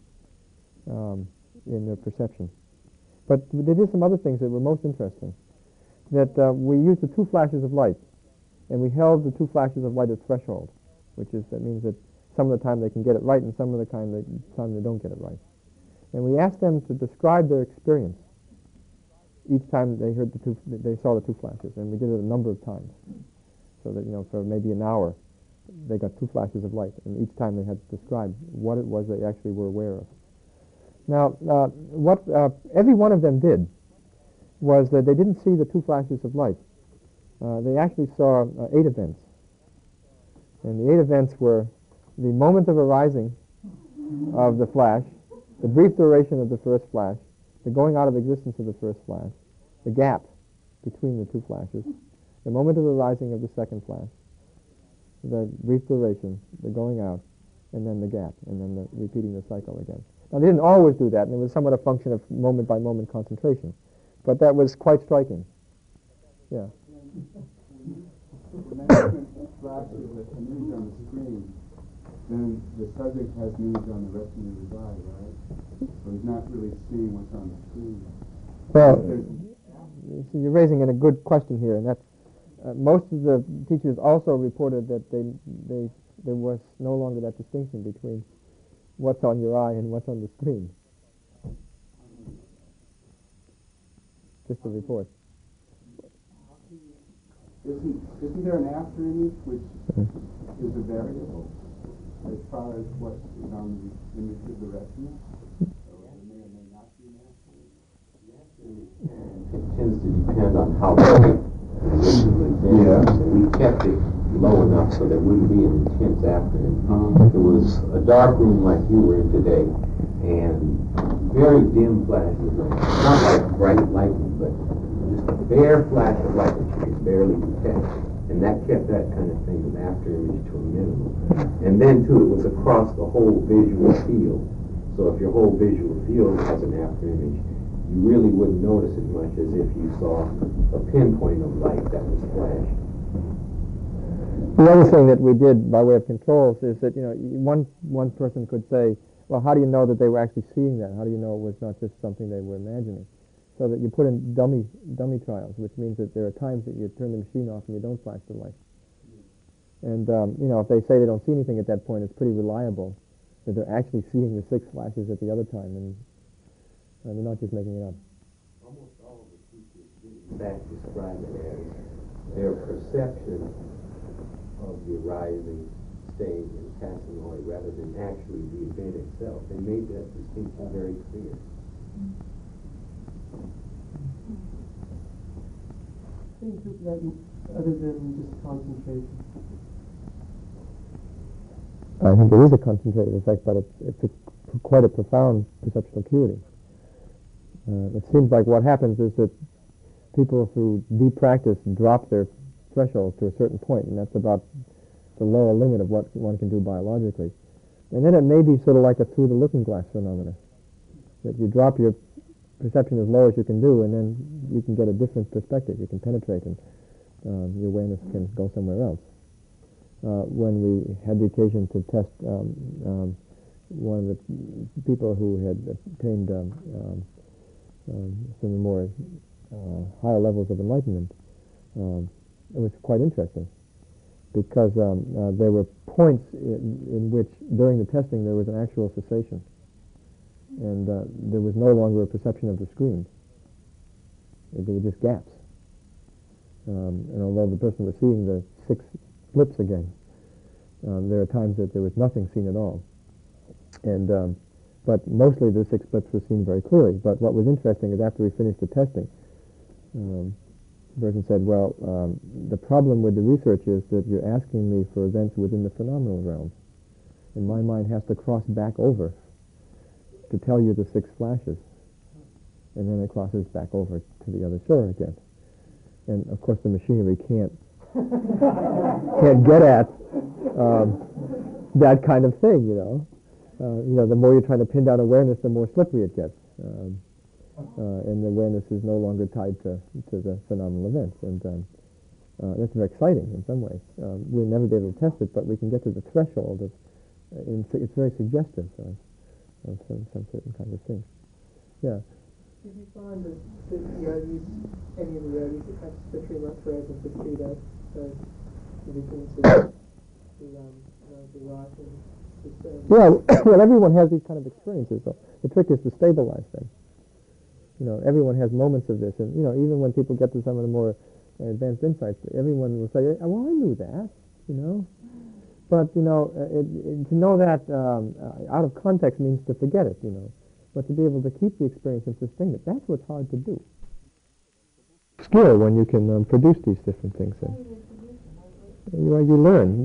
in their perception. But they did some other things that were most interesting. that we used the 2 flashes of light, and we held the 2 flashes of light at threshold, that means that some of the time they can get it right and some of the time they don't get it right. And we asked them to describe their experience each time they saw the 2 flashes, and we did it a number of times, so that for maybe an hour they got 2 flashes of light, and each time they had to describe what it was they actually were aware of. Now, what every one of them did was that they didn't see the 2 flashes of light. They actually saw 8 events. And the 8 events were the moment of arising of the flash, the brief duration of the first flash, the going out of existence of the first flash, the gap between the 2 flashes, the moment of arising of the second flash, the brief duration, the going out, and then the gap, and then the repeating the cycle again. Now, they didn't always do that, and it was somewhat a function of moment-by-moment concentration. But that was quite striking. Yeah. When that flashes an image on the screen, then the subject has an image on the retina of his eye, right? So he's not really seeing what's on the screen. Well, so you're raising a good question here, and that's most of the teachers also reported that there was no longer that distinction between what's on your eye and what's on the screen. Just a report. Isn't there an after image which is a variable as far as what is on the image of the retina? So there may or may not be an after image. It tends to depend on how low. We kept it low enough so there wouldn't be an intense after image. It was a dark room like you were in today, and very dim flashes, not like bright lightning, but just a bare flash of light that you could barely detect. And that kept that kind of thing of after image to a minimum. And then, too, it was across the whole visual field. So if your whole visual field has an after image, you really wouldn't notice it much as if you saw a pinpoint of light that was flashed. The other thing that we did by way of controls is that, one person could say, well, how do you know that they were actually seeing that? How do you know it was not just something they were imagining? So that you put in dummy trials, which means that there are times that you turn the machine off and you don't flash the light. And, if they say they don't see anything at that point, it's pretty reliable that they're actually seeing the 6 flashes at the other time, and they're not just making it up. Almost all of the teachers in fact describe it as their perception of the arising, staying, and passing away rather than actually the event itself. They made that distinction very clear. Things that other than just concentration. I think it is a concentrated effect, but it's quite a profound perceptual acuity. It seems like what happens is that people through deep practice drop their threshold to a certain point, and that's about the lower limit of what one can do biologically. And then it may be sort of like a through the looking glass phenomena, that you drop your perception as low as you can do, and then you can get a different perspective. You can penetrate, and your awareness can go somewhere else. When we had the occasion to test one of the people who had attained some more higher levels of enlightenment, it was quite interesting, because there were points in which, during the testing, there was an actual cessation. And there was no longer a perception of the screen. There were just gaps. And although the person was seeing the 6 flips again, there are times that there was nothing seen at all. And but mostly the 6 flips were seen very clearly. But what was interesting is after we finished the testing, the person said, well, the problem with the research is that you're asking me for events within the phenomenal realm. And my mind has to cross back over to tell you the 6 flashes, and then it crosses back over to the other shore again. And of course the machinery can't get at that kind of thing, the more you're trying to pin down awareness, the more slippery it gets. And the awareness is no longer tied to the phenomenal events. And that's very exciting in some ways. We'll never be able to test it, but we can get to the threshold of, it's very suggestive of some certain kind of thing. Yeah. Did you find that the yogis, any of the yogis that practice the three-month resin could see that the difference in the writing system? Yeah, well, everyone has these kind of experiences, so the trick is to stabilize them. You know, everyone has moments of this, and you know, even when people get to some of the more advanced insights, everyone will say, "Well, I knew that," you know. But you know, to know that out of context means to forget it, you know. But to be able to keep the experience and sustain it, that's what's hard to do. Skill when you can produce these different things. You learn.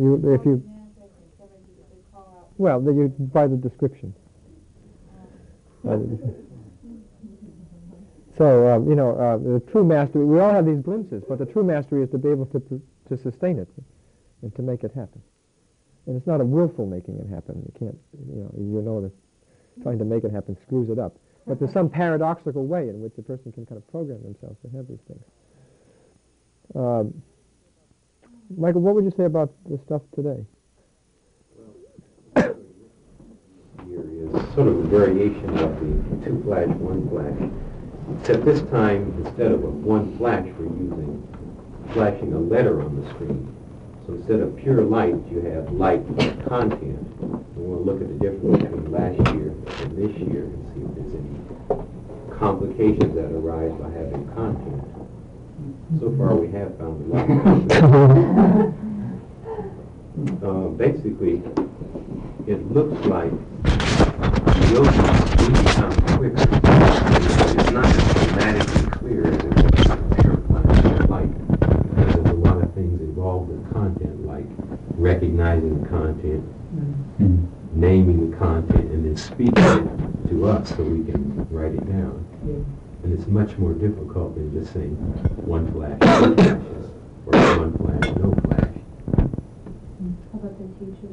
Well, by the description. So, you know, the true mastery, we all have these glimpses, but the true mastery is to be able to sustain it and to make it happen. And it's not a willful making it happen. You can't, you know that trying to make it happen screws it up. But there's some paradoxical way in which a person can kind of program themselves to have these things. Michael, what would you say about the stuff today? Well, here is sort of a variation of the two flash, one flash. Except this time, instead of a one flash, we're using flashing a letter on the screen. So instead of pure light, you have light content. We want to look at the difference between last year and this year and see if there's any complications that arise by having content. So far, we have found a lot of complications. Basically, it looks like the ocean becomes quicker. It's not as dramatically clear as it was with pure flash of light, because there's a lot of things involved with content, like recognizing the content, naming the content, and then speaking it to us so we can write it down. And it's much more difficult than just saying one flash, no flashes, or one flash, no flash. How about the teachers?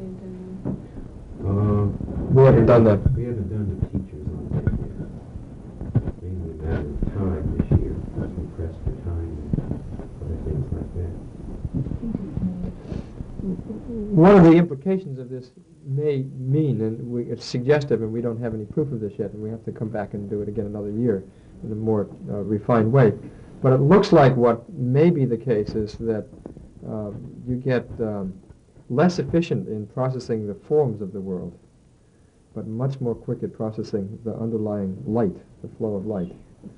We haven't done that. We haven't done the teachers on that yet. Mainly a matter of time this year. We're pressed for time and other things like that. One of the implications of this may mean, and it's suggestive, and we don't have any proof of this yet, and we have to come back and do it again another year in a more refined way. But it looks like what may be the case is that you get less efficient in processing the forms of the world, but much more quick at processing the underlying light, the flow of light.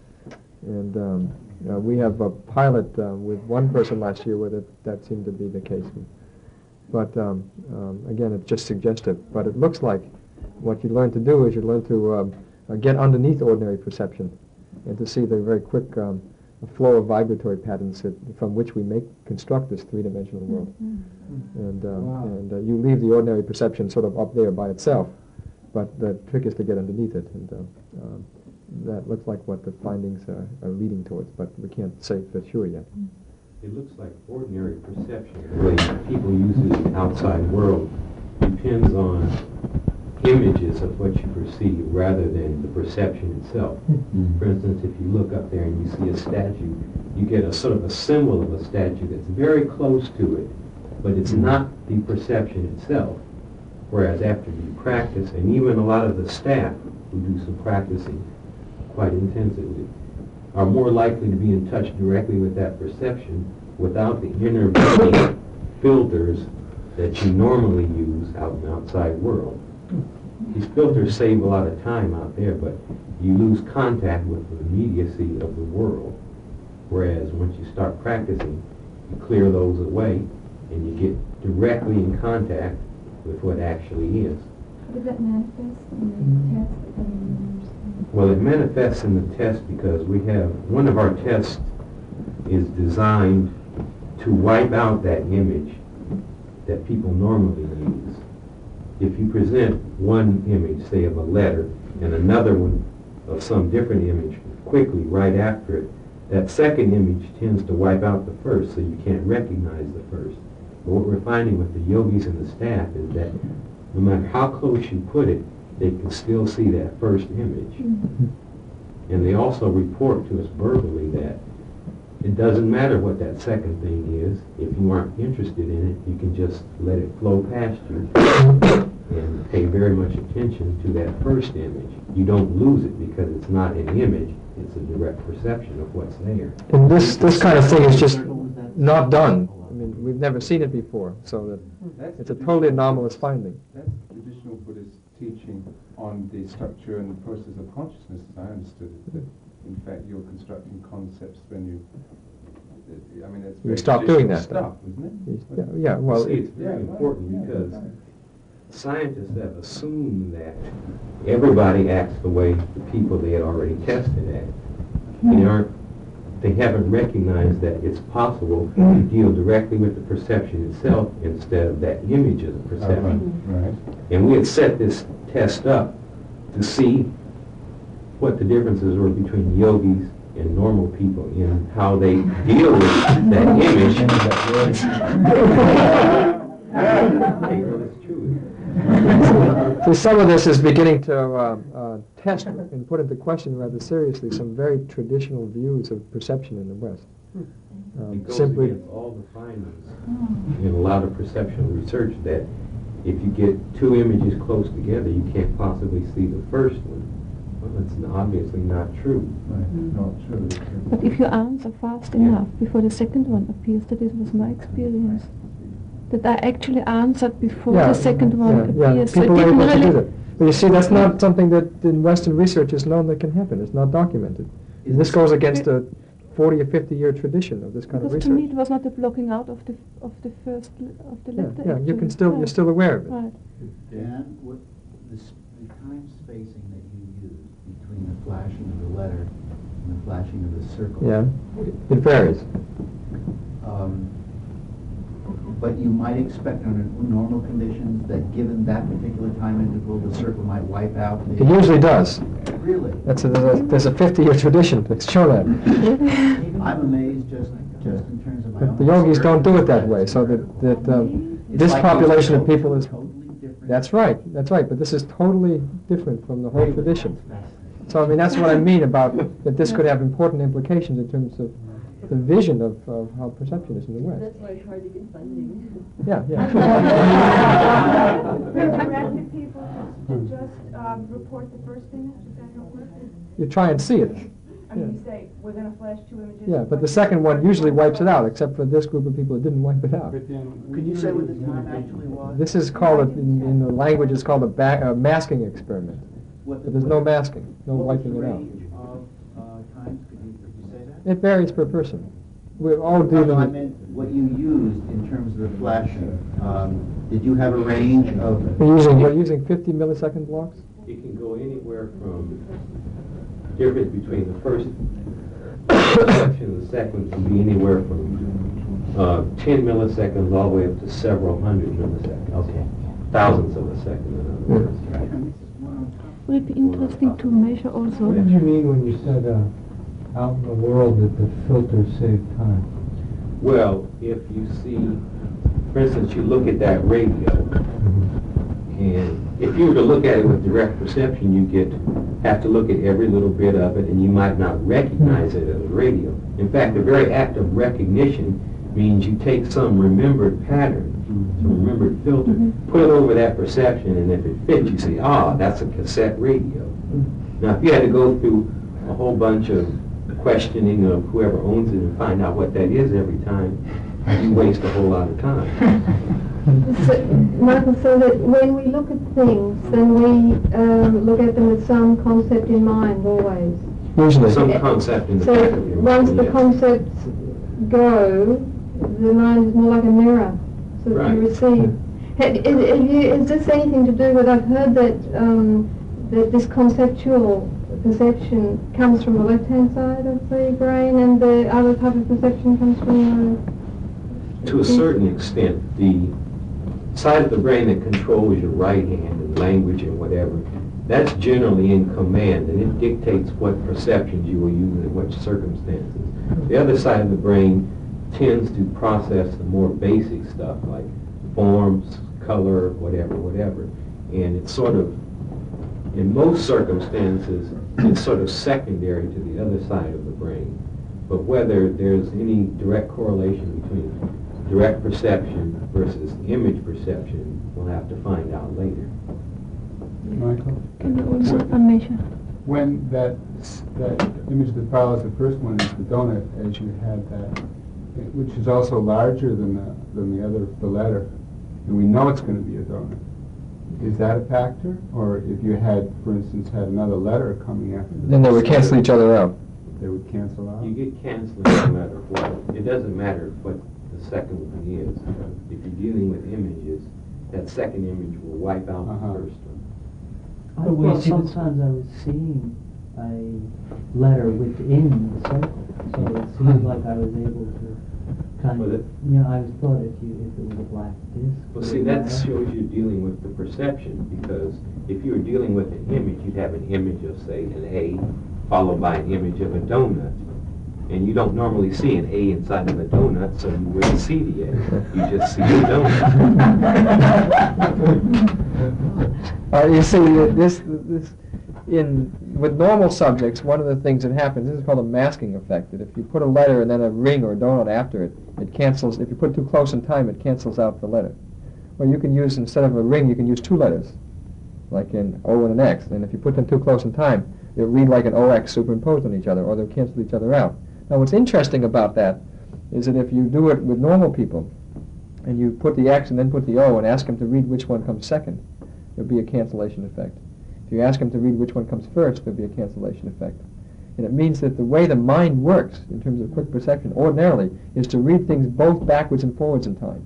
And we have a pilot with one person last year where that seemed to be the case. But again, it's just suggestive. But it looks like what you learn to do is you learn to get underneath ordinary perception and to see the very quick flow of vibratory patterns from which we construct this three-dimensional world. And you leave the ordinary perception sort of up there by itself, but the trick is to get underneath it. And that looks like what the findings are leading towards, but we can't say for sure yet. It looks like ordinary perception, the way people use it in the outside world, depends on images of what you perceive rather than the perception itself. For instance, if you look up there and you see a statue, you get a sort of a symbol of a statue that's very close to it, but it's not the perception itself. Whereas after you practice, and even a lot of the staff who do some practicing quite intensively, are more likely to be in touch directly with that perception without the intervening filters that you normally use out in the outside world. These filters save a lot of time out there, but you lose contact with the immediacy of the world. Whereas once you start practicing, you clear those away and you get directly in contact with what actually is. Does that manifest in the test? I mean, Well, it manifests in the test because we have, one of our tests is designed to wipe out that image that people normally use. If you present one image, say of a letter, and another one of some different image quickly right after it, that second image tends to wipe out the first, so you can't recognize the first. But what we're finding with the yogis and the staff is that no matter how close you put it, they can still see that first image. And they also report to us verbally that it doesn't matter what that second thing is. If you aren't interested in it, you can just let it flow past you. and pay very much attention to that first image. You don't lose it because it's not an image, it's a direct perception of what's there. And this kind of thing is just not done. I mean, we've never seen it before, so that it's a totally anomalous finding. That's traditional Buddhist teaching on the structure and the process of consciousness, as I understood it. That in fact, you're constructing concepts when you. I mean, that's very stop doing that, stuff, isn't it? Yeah, well, See, it's very important because scientists have assumed that everybody acts the way the people they had already tested act. They haven't recognized that it's possible to deal directly with the perception itself instead of that image of the perception. Right. And we had set this test up to see what the differences were between yogis and normal people in how they deal with that image. It's true. so some of this is beginning to test and put into question rather seriously some very traditional views of perception in the West. It goes against all the findings in a lot of perceptual research that if you get two images close together, you can't possibly see the first one. Well, it's obviously not true. Right. Not true. But if you answer fast enough before the second one appears, that is was my experience. That I actually answered before the second one appears. People so are able to really do that. But you see, that's not something that in Western research is known that can happen. It's not documented. And this goes against a 40 or 50-year tradition of this kind of because research. to me it was not the blocking out of the first of the letter. Yeah, you actually. can still you're still aware of it. Right. Dan, what the time spacing that you use between the flashing of the letter and the flashing of the circle. Yeah, it varies. But you might expect under normal conditions that given that particular time interval, the circle might wipe out. It usually does. Really? There's a 50-year tradition to show that. I'm amazed just in terms of my own But the yogis don't do it that experience. way, so that It's this like population of it's people is... totally different. That's right, but this is totally different from the whole tradition. So, I mean, that's what I mean about that this could have important implications in terms of the vision of how perception is in the West. That's why it's hard to get funding. Yeah. We directed people to just report the first image, is that how it works? You try and see it. I mean, you say, we're going to flash two images. Yeah, but the second one usually wipes it out, except for this group of people that didn't wipe it out. Could you say what the time actually was? This is called, in the language, it's called a masking experiment. But there's no masking, no wiping it out. Times? Could you say that? It varies per person. We're all No, dealing I with... meant what you used in terms of the flashing. Did you have a range of... We're using 50 millisecond blocks? It can go anywhere from difference between the first perception and the second can be anywhere from 10 milliseconds all the way up to several hundred milliseconds. Okay. Thousands of a second, in other words. Would it be interesting to measure also? What did you mean when you said out in the world that the filters save time? Well, if you see, for instance, you look at that radio, and if you were to look at it with direct perception, you have to look at every little bit of it, and you might not recognize it as a radio. In fact, the very act of recognition means you take some remembered pattern, some remembered filter, put it over that perception, and if it fits, you say, that's a cassette radio. Now, if you had to go through a whole bunch of questioning of whoever owns it and find out what that is every time, you waste a whole lot of time. So, Michael, so that when we look at things, then we look at them with some concept in mind always. Usually. Some concept in the So back of your mind. once the yes. concepts go, the mind is more like a mirror, so that Right. you receive. Is this anything to do with, I've heard that that this conceptual perception comes from the left-hand side of the brain and the other type of perception comes from the... To a certain extent, the side of the brain that controls your right hand and language and whatever, that's generally in command, and it dictates what perceptions you will use in which circumstances. The other side of the brain tends to process the more basic stuff like forms, color, whatever. And it's sort of, in most circumstances, it's sort of secondary to the other side of the brain. But whether there's any direct correlation between direct perception versus image perception, we'll have to find out later. Michael? Can you also measure? When that image that follows the first one is the donut, as you had that, which is also larger than the letter, and we know it's going to be a donut. Is that a factor? Or if you had, for instance, had another letter coming after the Then they would cancel each other out. They would cancel out? You get canceling no matter what. It doesn't matter what the second one is. If you're dealing with images, that second image will wipe out the first one. I thought sometimes I was seeing a letter within the circle, so it seemed like I was able to kind of, I thought if it was a black disc. Well, see, that shows you're dealing with the perception, because if you were dealing with an image, you'd have an image of, say, an A, followed by an image of a donut. And you don't normally see an A inside of a donut, so you wouldn't see the A. You just see the donut. You see, with normal subjects, one of the things that happens, this is called a masking effect, that if you put a letter and then a ring or a donut after it, it cancels, if you put too close in time, it cancels out the letter. Or you can use, instead of a ring, you can use two letters, like an O and an X, and if you put them too close in time, they'll read like an OX superimposed on each other, or they'll cancel each other out. Now what's interesting about that is that if you do it with normal people, and you put the X and then put the O and ask them to read which one comes second, there'll be a cancellation effect. If you ask them to read which one comes first, there'll be a cancellation effect. And it means that the way the mind works, in terms of quick perception, ordinarily, is to read things both backwards and forwards in time.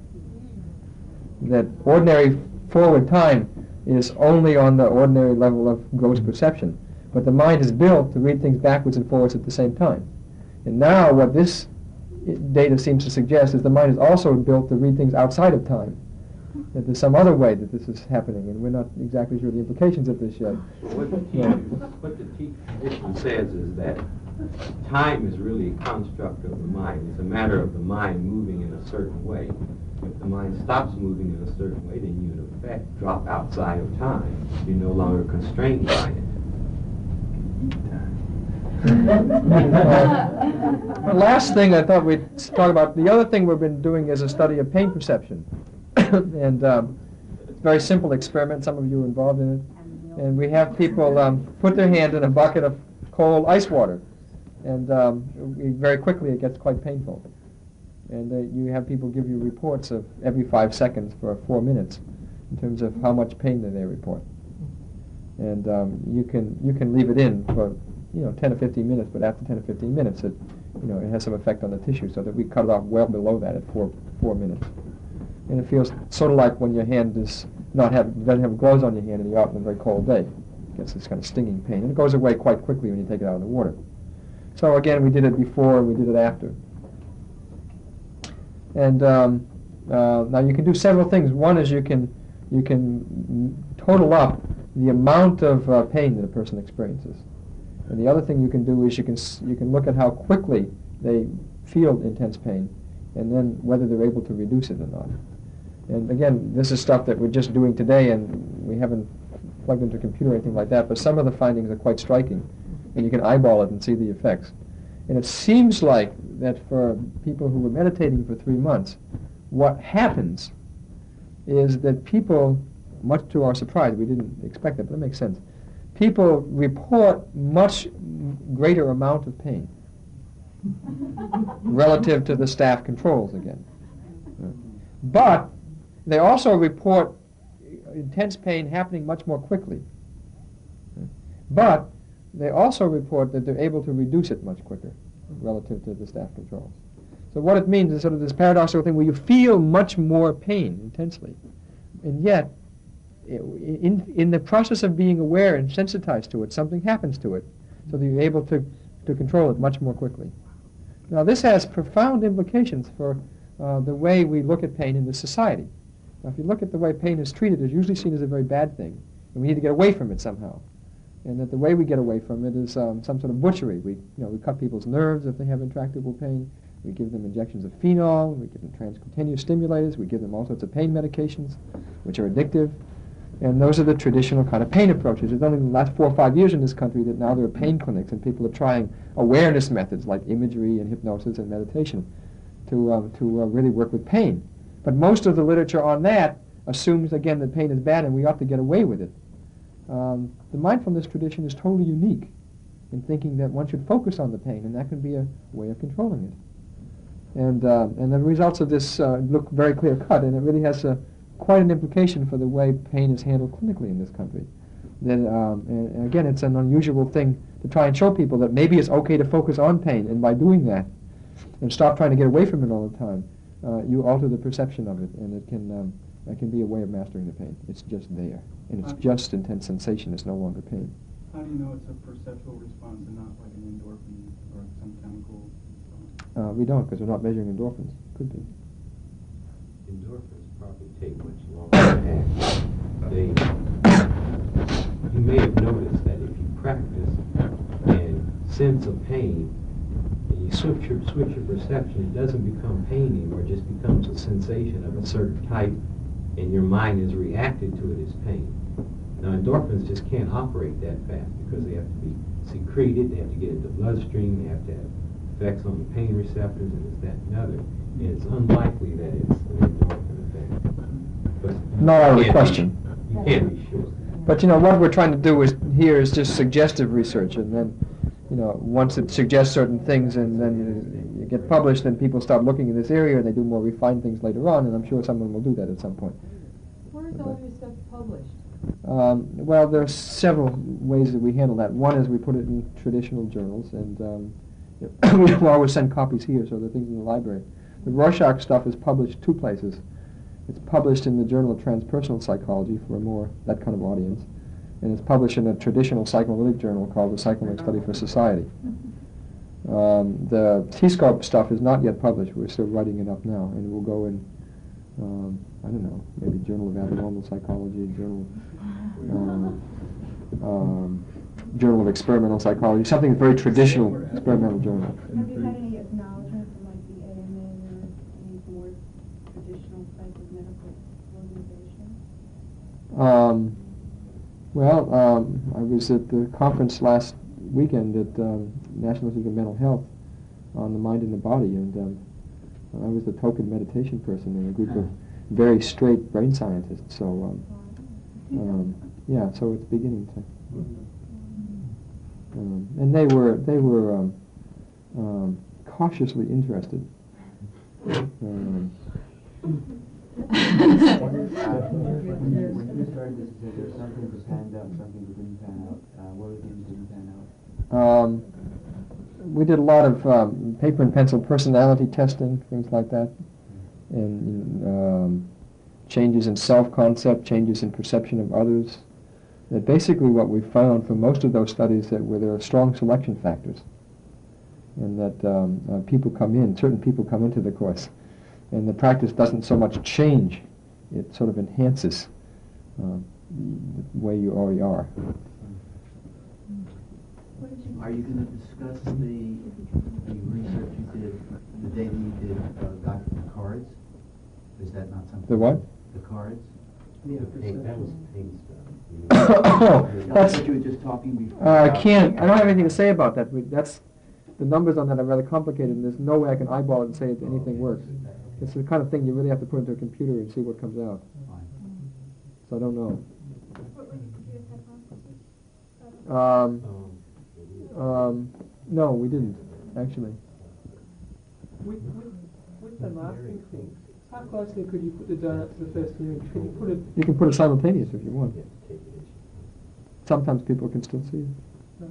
That ordinary forward time is only on the ordinary level of gross perception, but the mind is built to read things backwards and forwards at the same time. And now what this data seems to suggest is the mind is also built to read things outside of time. That there's some other way that this is happening, and we're not exactly sure the implications of this yet. What the tradition says is that time is really a construct of the mind. It's a matter of the mind moving in a certain way. If the mind stops moving in a certain way, then you, in effect, drop outside of time. You're no longer constrained by it. The last thing I thought we'd talk about, the other thing we've been doing is a study of pain perception. And it's a very simple experiment. Some of you are involved in it. And we have people put their hand in a bucket of cold ice water. And very quickly it gets quite painful. And you have people give you reports of every 5 seconds for 4 minutes in terms of how much pain that they report. And you can leave it in for 10 or 15 minutes, but after 10 or 15 minutes it has some effect on the tissue, so that we cut it off well below that at 4 minutes. And it feels sort of like when your hand doesn't have gloves on your hand and you're out on a very cold day. It gets this kind of stinging pain, and it goes away quite quickly when you take it out of the water. So again, we did it before and we did it after. And now you can do several things. One is you can total up the amount of pain that a person experiences. And the other thing you can do is you can look at how quickly they feel intense pain, and then whether they're able to reduce it or not. And again, this is stuff that we're just doing today, and we haven't plugged into a computer or anything like that, but some of the findings are quite striking, and you can eyeball it and see the effects. And it seems like that for people who were meditating for 3 months, what happens is that people, much to our surprise, we didn't expect that, but it makes sense, people report much greater amount of pain relative to the staff controls again. But they also report intense pain happening much more quickly. But they also report that they're able to reduce it much quicker relative to the staff controls. So what it means is sort of this paradoxical thing where you feel much more pain intensely, and yet in the process of being aware and sensitized to it, something happens to it, so that you're able to control it much more quickly. Now this has profound implications for the way we look at pain in this society. Now if you look at the way pain is treated, it's usually seen as a very bad thing, and we need to get away from it somehow. And that the way we get away from it is some sort of butchery. We cut people's nerves if they have intractable pain. We give them injections of phenol. We give them transcutaneous stimulators. We give them all sorts of pain medications, which are addictive. And those are the traditional kind of pain approaches. It's only in the last 4 or 5 years in this country that now there are pain clinics, and people are trying awareness methods like imagery and hypnosis and meditation to really work with pain. But most of the literature on that assumes, again, that pain is bad and we ought to get away with it. the mindfulness tradition is totally unique in thinking that one should focus on the pain, and that can be a way of controlling it. And the results of this look very clear-cut, and it really has quite an implication for the way pain is handled clinically in this country. That, and again, it's an unusual thing to try and show people that maybe it's okay to focus on pain, and by doing that, and stop trying to get away from it all the time, you alter the perception of it, and it can be a way of mastering the pain. It's just there, and it's just intense sensation. It's no longer pain. How do you know it's a perceptual response and not like an endorphin or some chemical response? We don't, because we're not measuring endorphins. Could be. Endorphins probably take much longer to act. You may have noticed that if you practice and sense a pain, and you switch your perception, it doesn't become pain anymore, it just becomes a sensation of a certain type, and your mind has reacted to it as pain. Now, endorphins just can't operate that fast because they have to be secreted, they have to get into the bloodstream, they have to have effects on the pain receptors, and it's that and other. And it's unlikely that it's an endorphin effect. But not out of the question. You can't be sure. But what we're trying to do here is just suggestive research, and then, once it suggests certain things, and then you get published, then people start looking in this area, and they do more refined things later on, and I'm sure someone will do that at some point. Where is all your stuff published? Well, there are several ways that we handle that. One is we put it in traditional journals, and we always send copies here, so there are things in the library. The Rorschach stuff is published two places. It's published in the Journal of Transpersonal Psychology for that kind of audience, and it's published in a traditional psychoanalytic journal called the Psychoanalytic Study for Society. The T-Scope stuff is not yet published. We're still writing it up now, and it will go in, I don't know, maybe Journal of Abnormal Psychology, Journal of Experimental Psychology, something very traditional experimental journal. Have you had any acknowledgement from like the AMA or any board traditional type of medical organization? I was at the conference last weekend at National Institute of Mental Health on the mind and the body, and I was the token meditation person in a group of very straight brain scientists. So, so it's beginning to. And they were cautiously interested. When you started this, there was something that panned out and something that didn't pan out. What were the things that didn't pan out? We did a lot of paper and pencil personality testing, things like that, and changes in self-concept, changes in perception of others. That basically what we found from most of those studies that there are strong selection factors, and that certain people come into the course, and the practice doesn't so much change, it sort of enhances the way you already are. Are you going to discuss the research you did, the day that you did got the cards? Is that not something? The what? The cards? Yeah, that was pain stuff. That's what you were just talking before. I don't have anything to say about that. The numbers on that are rather complicated, and there's no way I can eyeball it and say that anything works. It's the kind of thing you really have to put into a computer and see what comes out. So I don't know. No, we didn't, actually. With the masking thing, how closely could you put the donut to the first image? Could you put it? You can put it simultaneous if you want. Sometimes people can still see it.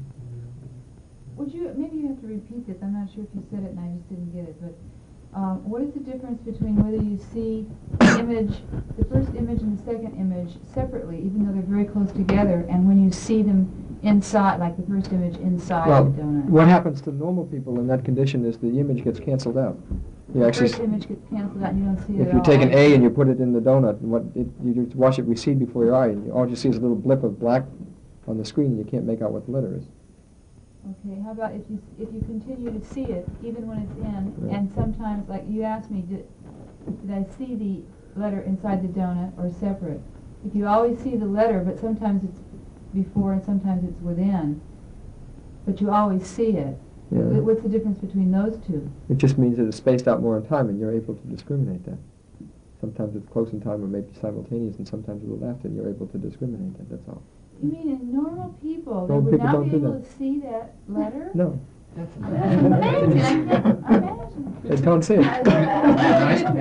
Maybe you have to repeat this. I'm not sure if you said it and I just didn't get it, but what is the difference between whether you see the image, the first image and the second image separately, even though they're very close together, and when you see them inside, like the first image inside the donut? What happens to normal people in that condition is the image gets canceled out. The first image gets canceled out and you don't see it at all. If you take an A and you put it in the donut, you just watch it recede before your eye, and all you see is a little blip of black on the screen, and you can't make out what the letter is. Okay, how about if you continue to see it, even when it's in, and sometimes, like you asked me, did I see the letter inside the donut or separate? If you always see the letter, but sometimes it's before and sometimes it's within, but you always see it, what's the difference between those two? It just means that it's spaced out more in time, and you're able to discriminate that. Sometimes it's close in time or maybe simultaneous, and sometimes a little after, and you're able to discriminate that, that's all. You mean in normal people, they Normal would people not don't be do able that. to see that letter? No. That's amazing. I can't imagine. They don't see it. Nice to be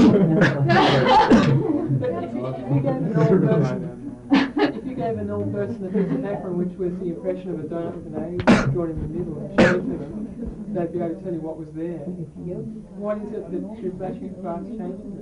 If you gave an old person a piece of paper in which was the impression of a donut with an A drawn in the middle and showed it to them, they'd be able to tell you what was there. What is it that through flashing sparks changes it?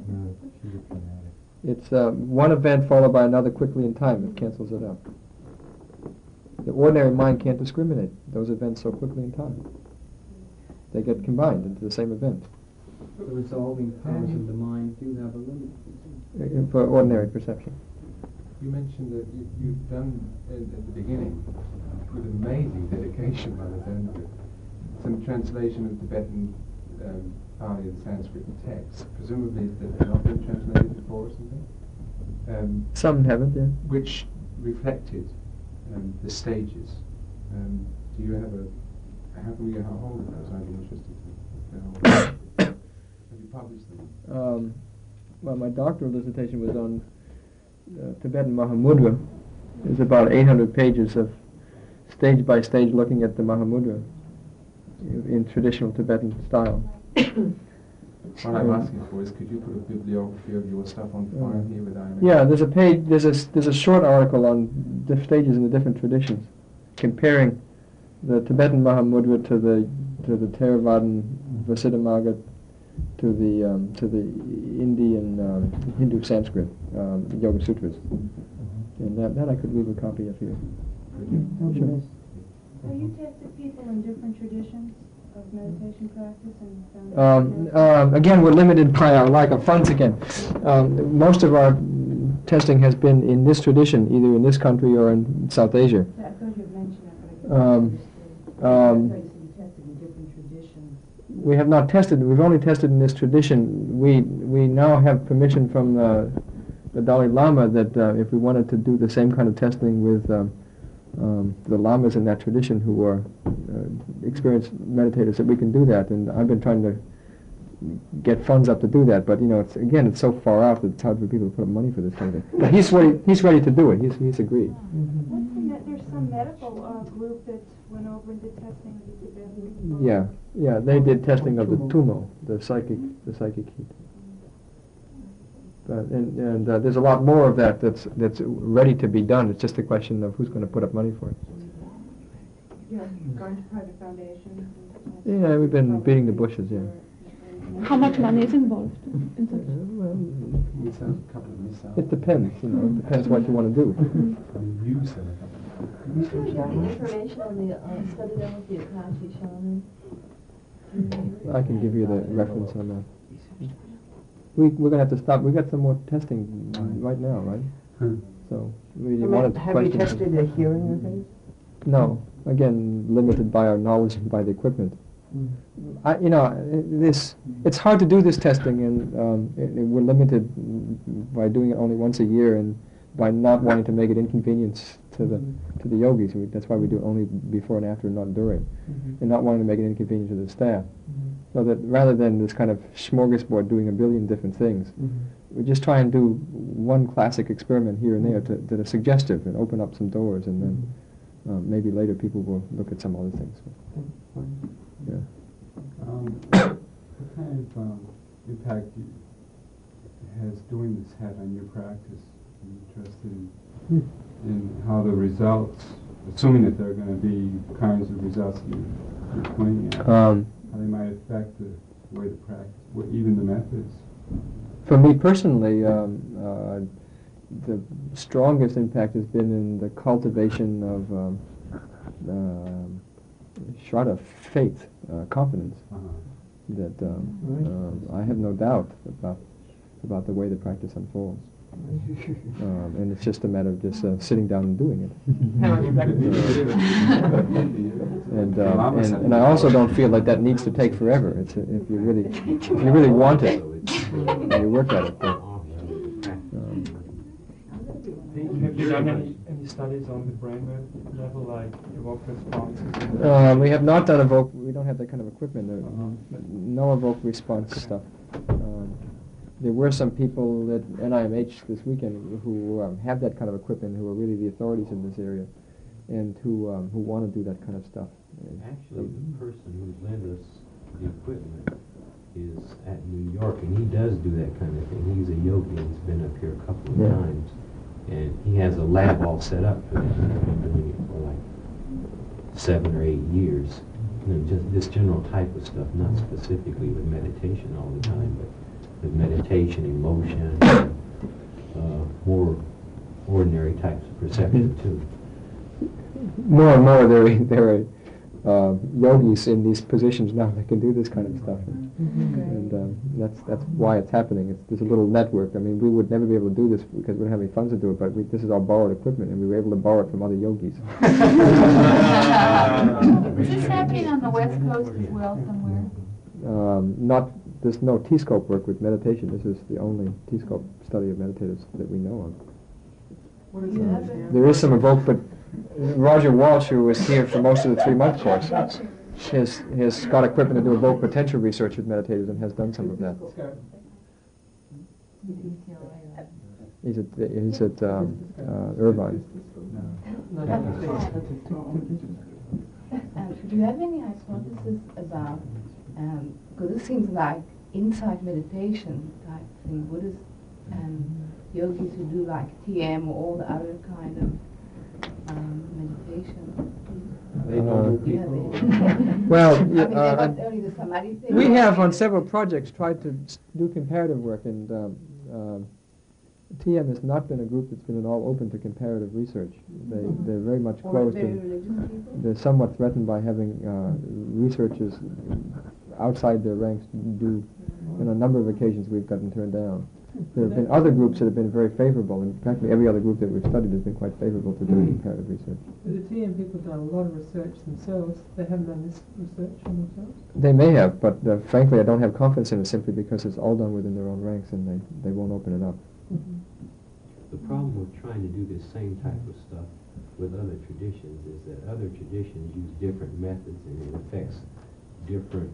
It's one event followed by another quickly in time. It cancels it out. The ordinary mind can't discriminate those events so quickly in time. They get combined into the same event. The resolving powers of the mind do have a limit. For ordinary perception. You mentioned that you've done at the beginning, with amazing dedication by the sound of it, some translation of Tibetan, Pali and Sanskrit texts, presumably that they've not been translated before or something? Some haven't, yeah. Which reflected the stages. Do you have how can we get a hold of those? I'd be interested to get hold of them. Have you published them? Well, my doctoral dissertation was on Tibetan Mahamudra. It's about 800 pages of stage by stage looking at the Mahamudra in traditional Tibetan style. What I'm asking for is, could you put a bibliography of your stuff on file here with IMA? Yeah, there's a page. There's a short article on the stages in the different traditions, comparing the Tibetan Mahamudra to the Theravadan Vasiddhamagga, to the Indian Hindu Sanskrit Yoga Sutras, and that I could leave a copy of here. Sure. Have you tested people in different traditions of meditation practice and again, we're limited by our lack of funds again. Most of our testing has been in this tradition, either in this country or in South Asia. I thought you had mentioned that, We have not tested. We've only tested in this tradition. We now have permission from the Dalai Lama that if we wanted to do the same kind of testing with the lamas in that tradition who are experienced meditators, that we can do that. And I've been trying to get funds up to do that, but it's so far out that it's hard for people to put up money for this kind of thing. But he's ready to do it. He's agreed. there's some medical group that went over and did testing of the Tibetan. Yeah, they did testing of the tumo, the psychic heat. And there's a lot more of that's ready to be done. It's just a question of who's going to put up money for it. Yeah, going to private foundations. Yeah, we've been beating the bushes. Yeah. How much money is involved in that? It depends. It depends what you want to do. Can you share the information on the study done with the Akashi shaman? I can give you the reference on that. We're going to have to stop. We got some more testing right now, right? So we wanted to Have you tested the hearing of it? No. Again, limited by our knowledge and by the equipment. It's hard to do this testing, and we're limited by doing it only once a year, and by not wanting to make it inconvenience to the yogis. That's why we do it only before and after, not during, and not wanting to make it inconvenient to the staff. So that rather than this kind of smorgasbord doing a billion different things, we just try and do one classic experiment here and there that are suggestive and open up some doors, and then maybe later people will look at some other things. Yeah. What kind of impact has doing this had on your practice? I'm interested in how the results, assuming that there are going to be kinds of results that you're pointing at, how they might affect the way the practice, even the methods. For me personally, the strongest impact has been in the cultivation of Shraddha, faith, confidence. That I have no doubt about the way the practice unfolds. And it's just a matter of just sitting down and doing it. And I also don't feel like that needs to take forever. It's if you really want it, you work at it. Have you done any studies on the brain level, like evoked responses? We have not done evoke. We don't have that kind of equipment. No evoke response stuff. there were some people at NIMH this weekend who have that kind of equipment, who are really the authorities in this area, and who want to do that kind of stuff. Actually, the person who lent us the equipment is at New York, and he does do that kind of thing. He's a yogi, and he's been up here a couple of times, and he has a lab all set up for that. He's been doing it for like 7 or 8 years. You know, just this general type of stuff, not specifically with meditation all the time, but with meditation, emotion, more ordinary types of perception too. More and more there are yogis in these positions now that can do this kind of stuff, and that's why it's happening. There's a little network. I mean, we would never be able to do this because we don't have any funds to do it, but this is all borrowed equipment, and we were able to borrow it from other yogis. Is this happening on the West Coast as well somewhere? There's no T-scope work with meditation. This is the only T-scope study of meditators that we know of. What is that? There is some evoked, but Roger Walsh, who was here for most of the 3-month course, has got equipment to do evoked potential research with meditators and has done some of that. He's at Irvine. Do you have any hypothesis about, because this seems like insight meditation type thing, Buddhist yogis who do like TM or all the other kind of meditation? Well, only the samadhi thing? we have on several projects tried to do comparative work, and TM has not been a group that's been at all open to comparative research. They're very much closed. They're somewhat threatened by having researchers outside their ranks do. On a number of occasions we've gotten turned down. There have been other groups that have been very favorable, and practically every other group that we've studied has been quite favorable to doing comparative research. The TM people have done a lot of research themselves. They haven't done this research on themselves? They may have, but frankly I don't have confidence in it simply because it's all done within their own ranks and they won't open it up. The problem with trying to do this same type of stuff with other traditions is that other traditions use different methods and it affects different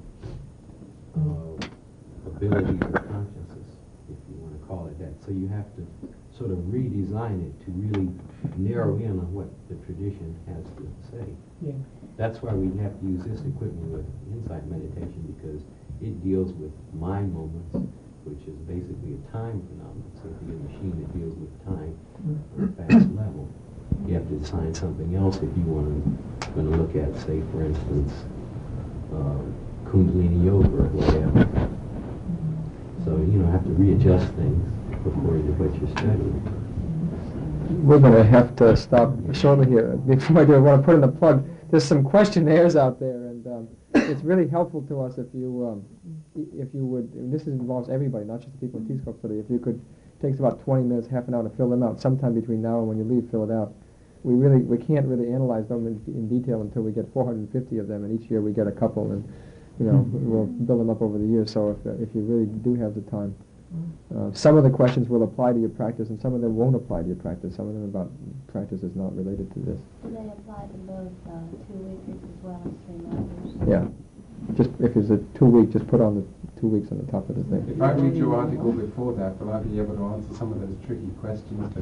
abilities or consciousness, if you want to call it that. So you have to sort of redesign it to really narrow in on what the tradition has to say. Yeah. That's why we have to use this equipment with insight meditation, because it deals with mind moments, which is basically a time phenomenon. So if you get a machine that deals with time on a fast level, you have to design something else if you want to look at, say, for instance, Kundalini Yoga or whatever. So, have to readjust things according to what you're studying. We're going to have to stop shortly here. Before I do, I want to put in a plug. There's some questionnaires out there, and it's really helpful to us if you would, and this involves everybody, not just the people in T-scope study, if you could, it takes about 20 minutes, half an hour to fill them out. Sometime between now and when you leave, fill it out. We can't really analyze them in detail until we get 450 of them, and each year we get a couple, and we'll build them up over the years. So if you really do have the time, some of the questions will apply to your practice, and some of them won't apply to your practice. Some of them about practice is not related to this. Do they apply to both 2-weekers as well as 3-monthers? Yeah. Just if it's a 2-week, just put on the 2 weeks on the top of the thing. If I read your article before that, will I be able to answer some of those tricky questions?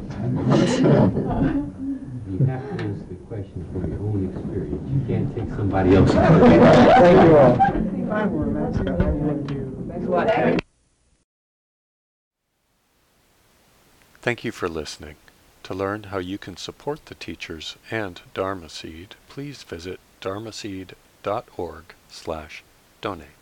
You have to answer the question from your own experience. You can't take somebody else's. Thank you all. Thank you for listening. To learn how you can support the teachers and Dharma Seed, please visit dharmaseed.org/donate.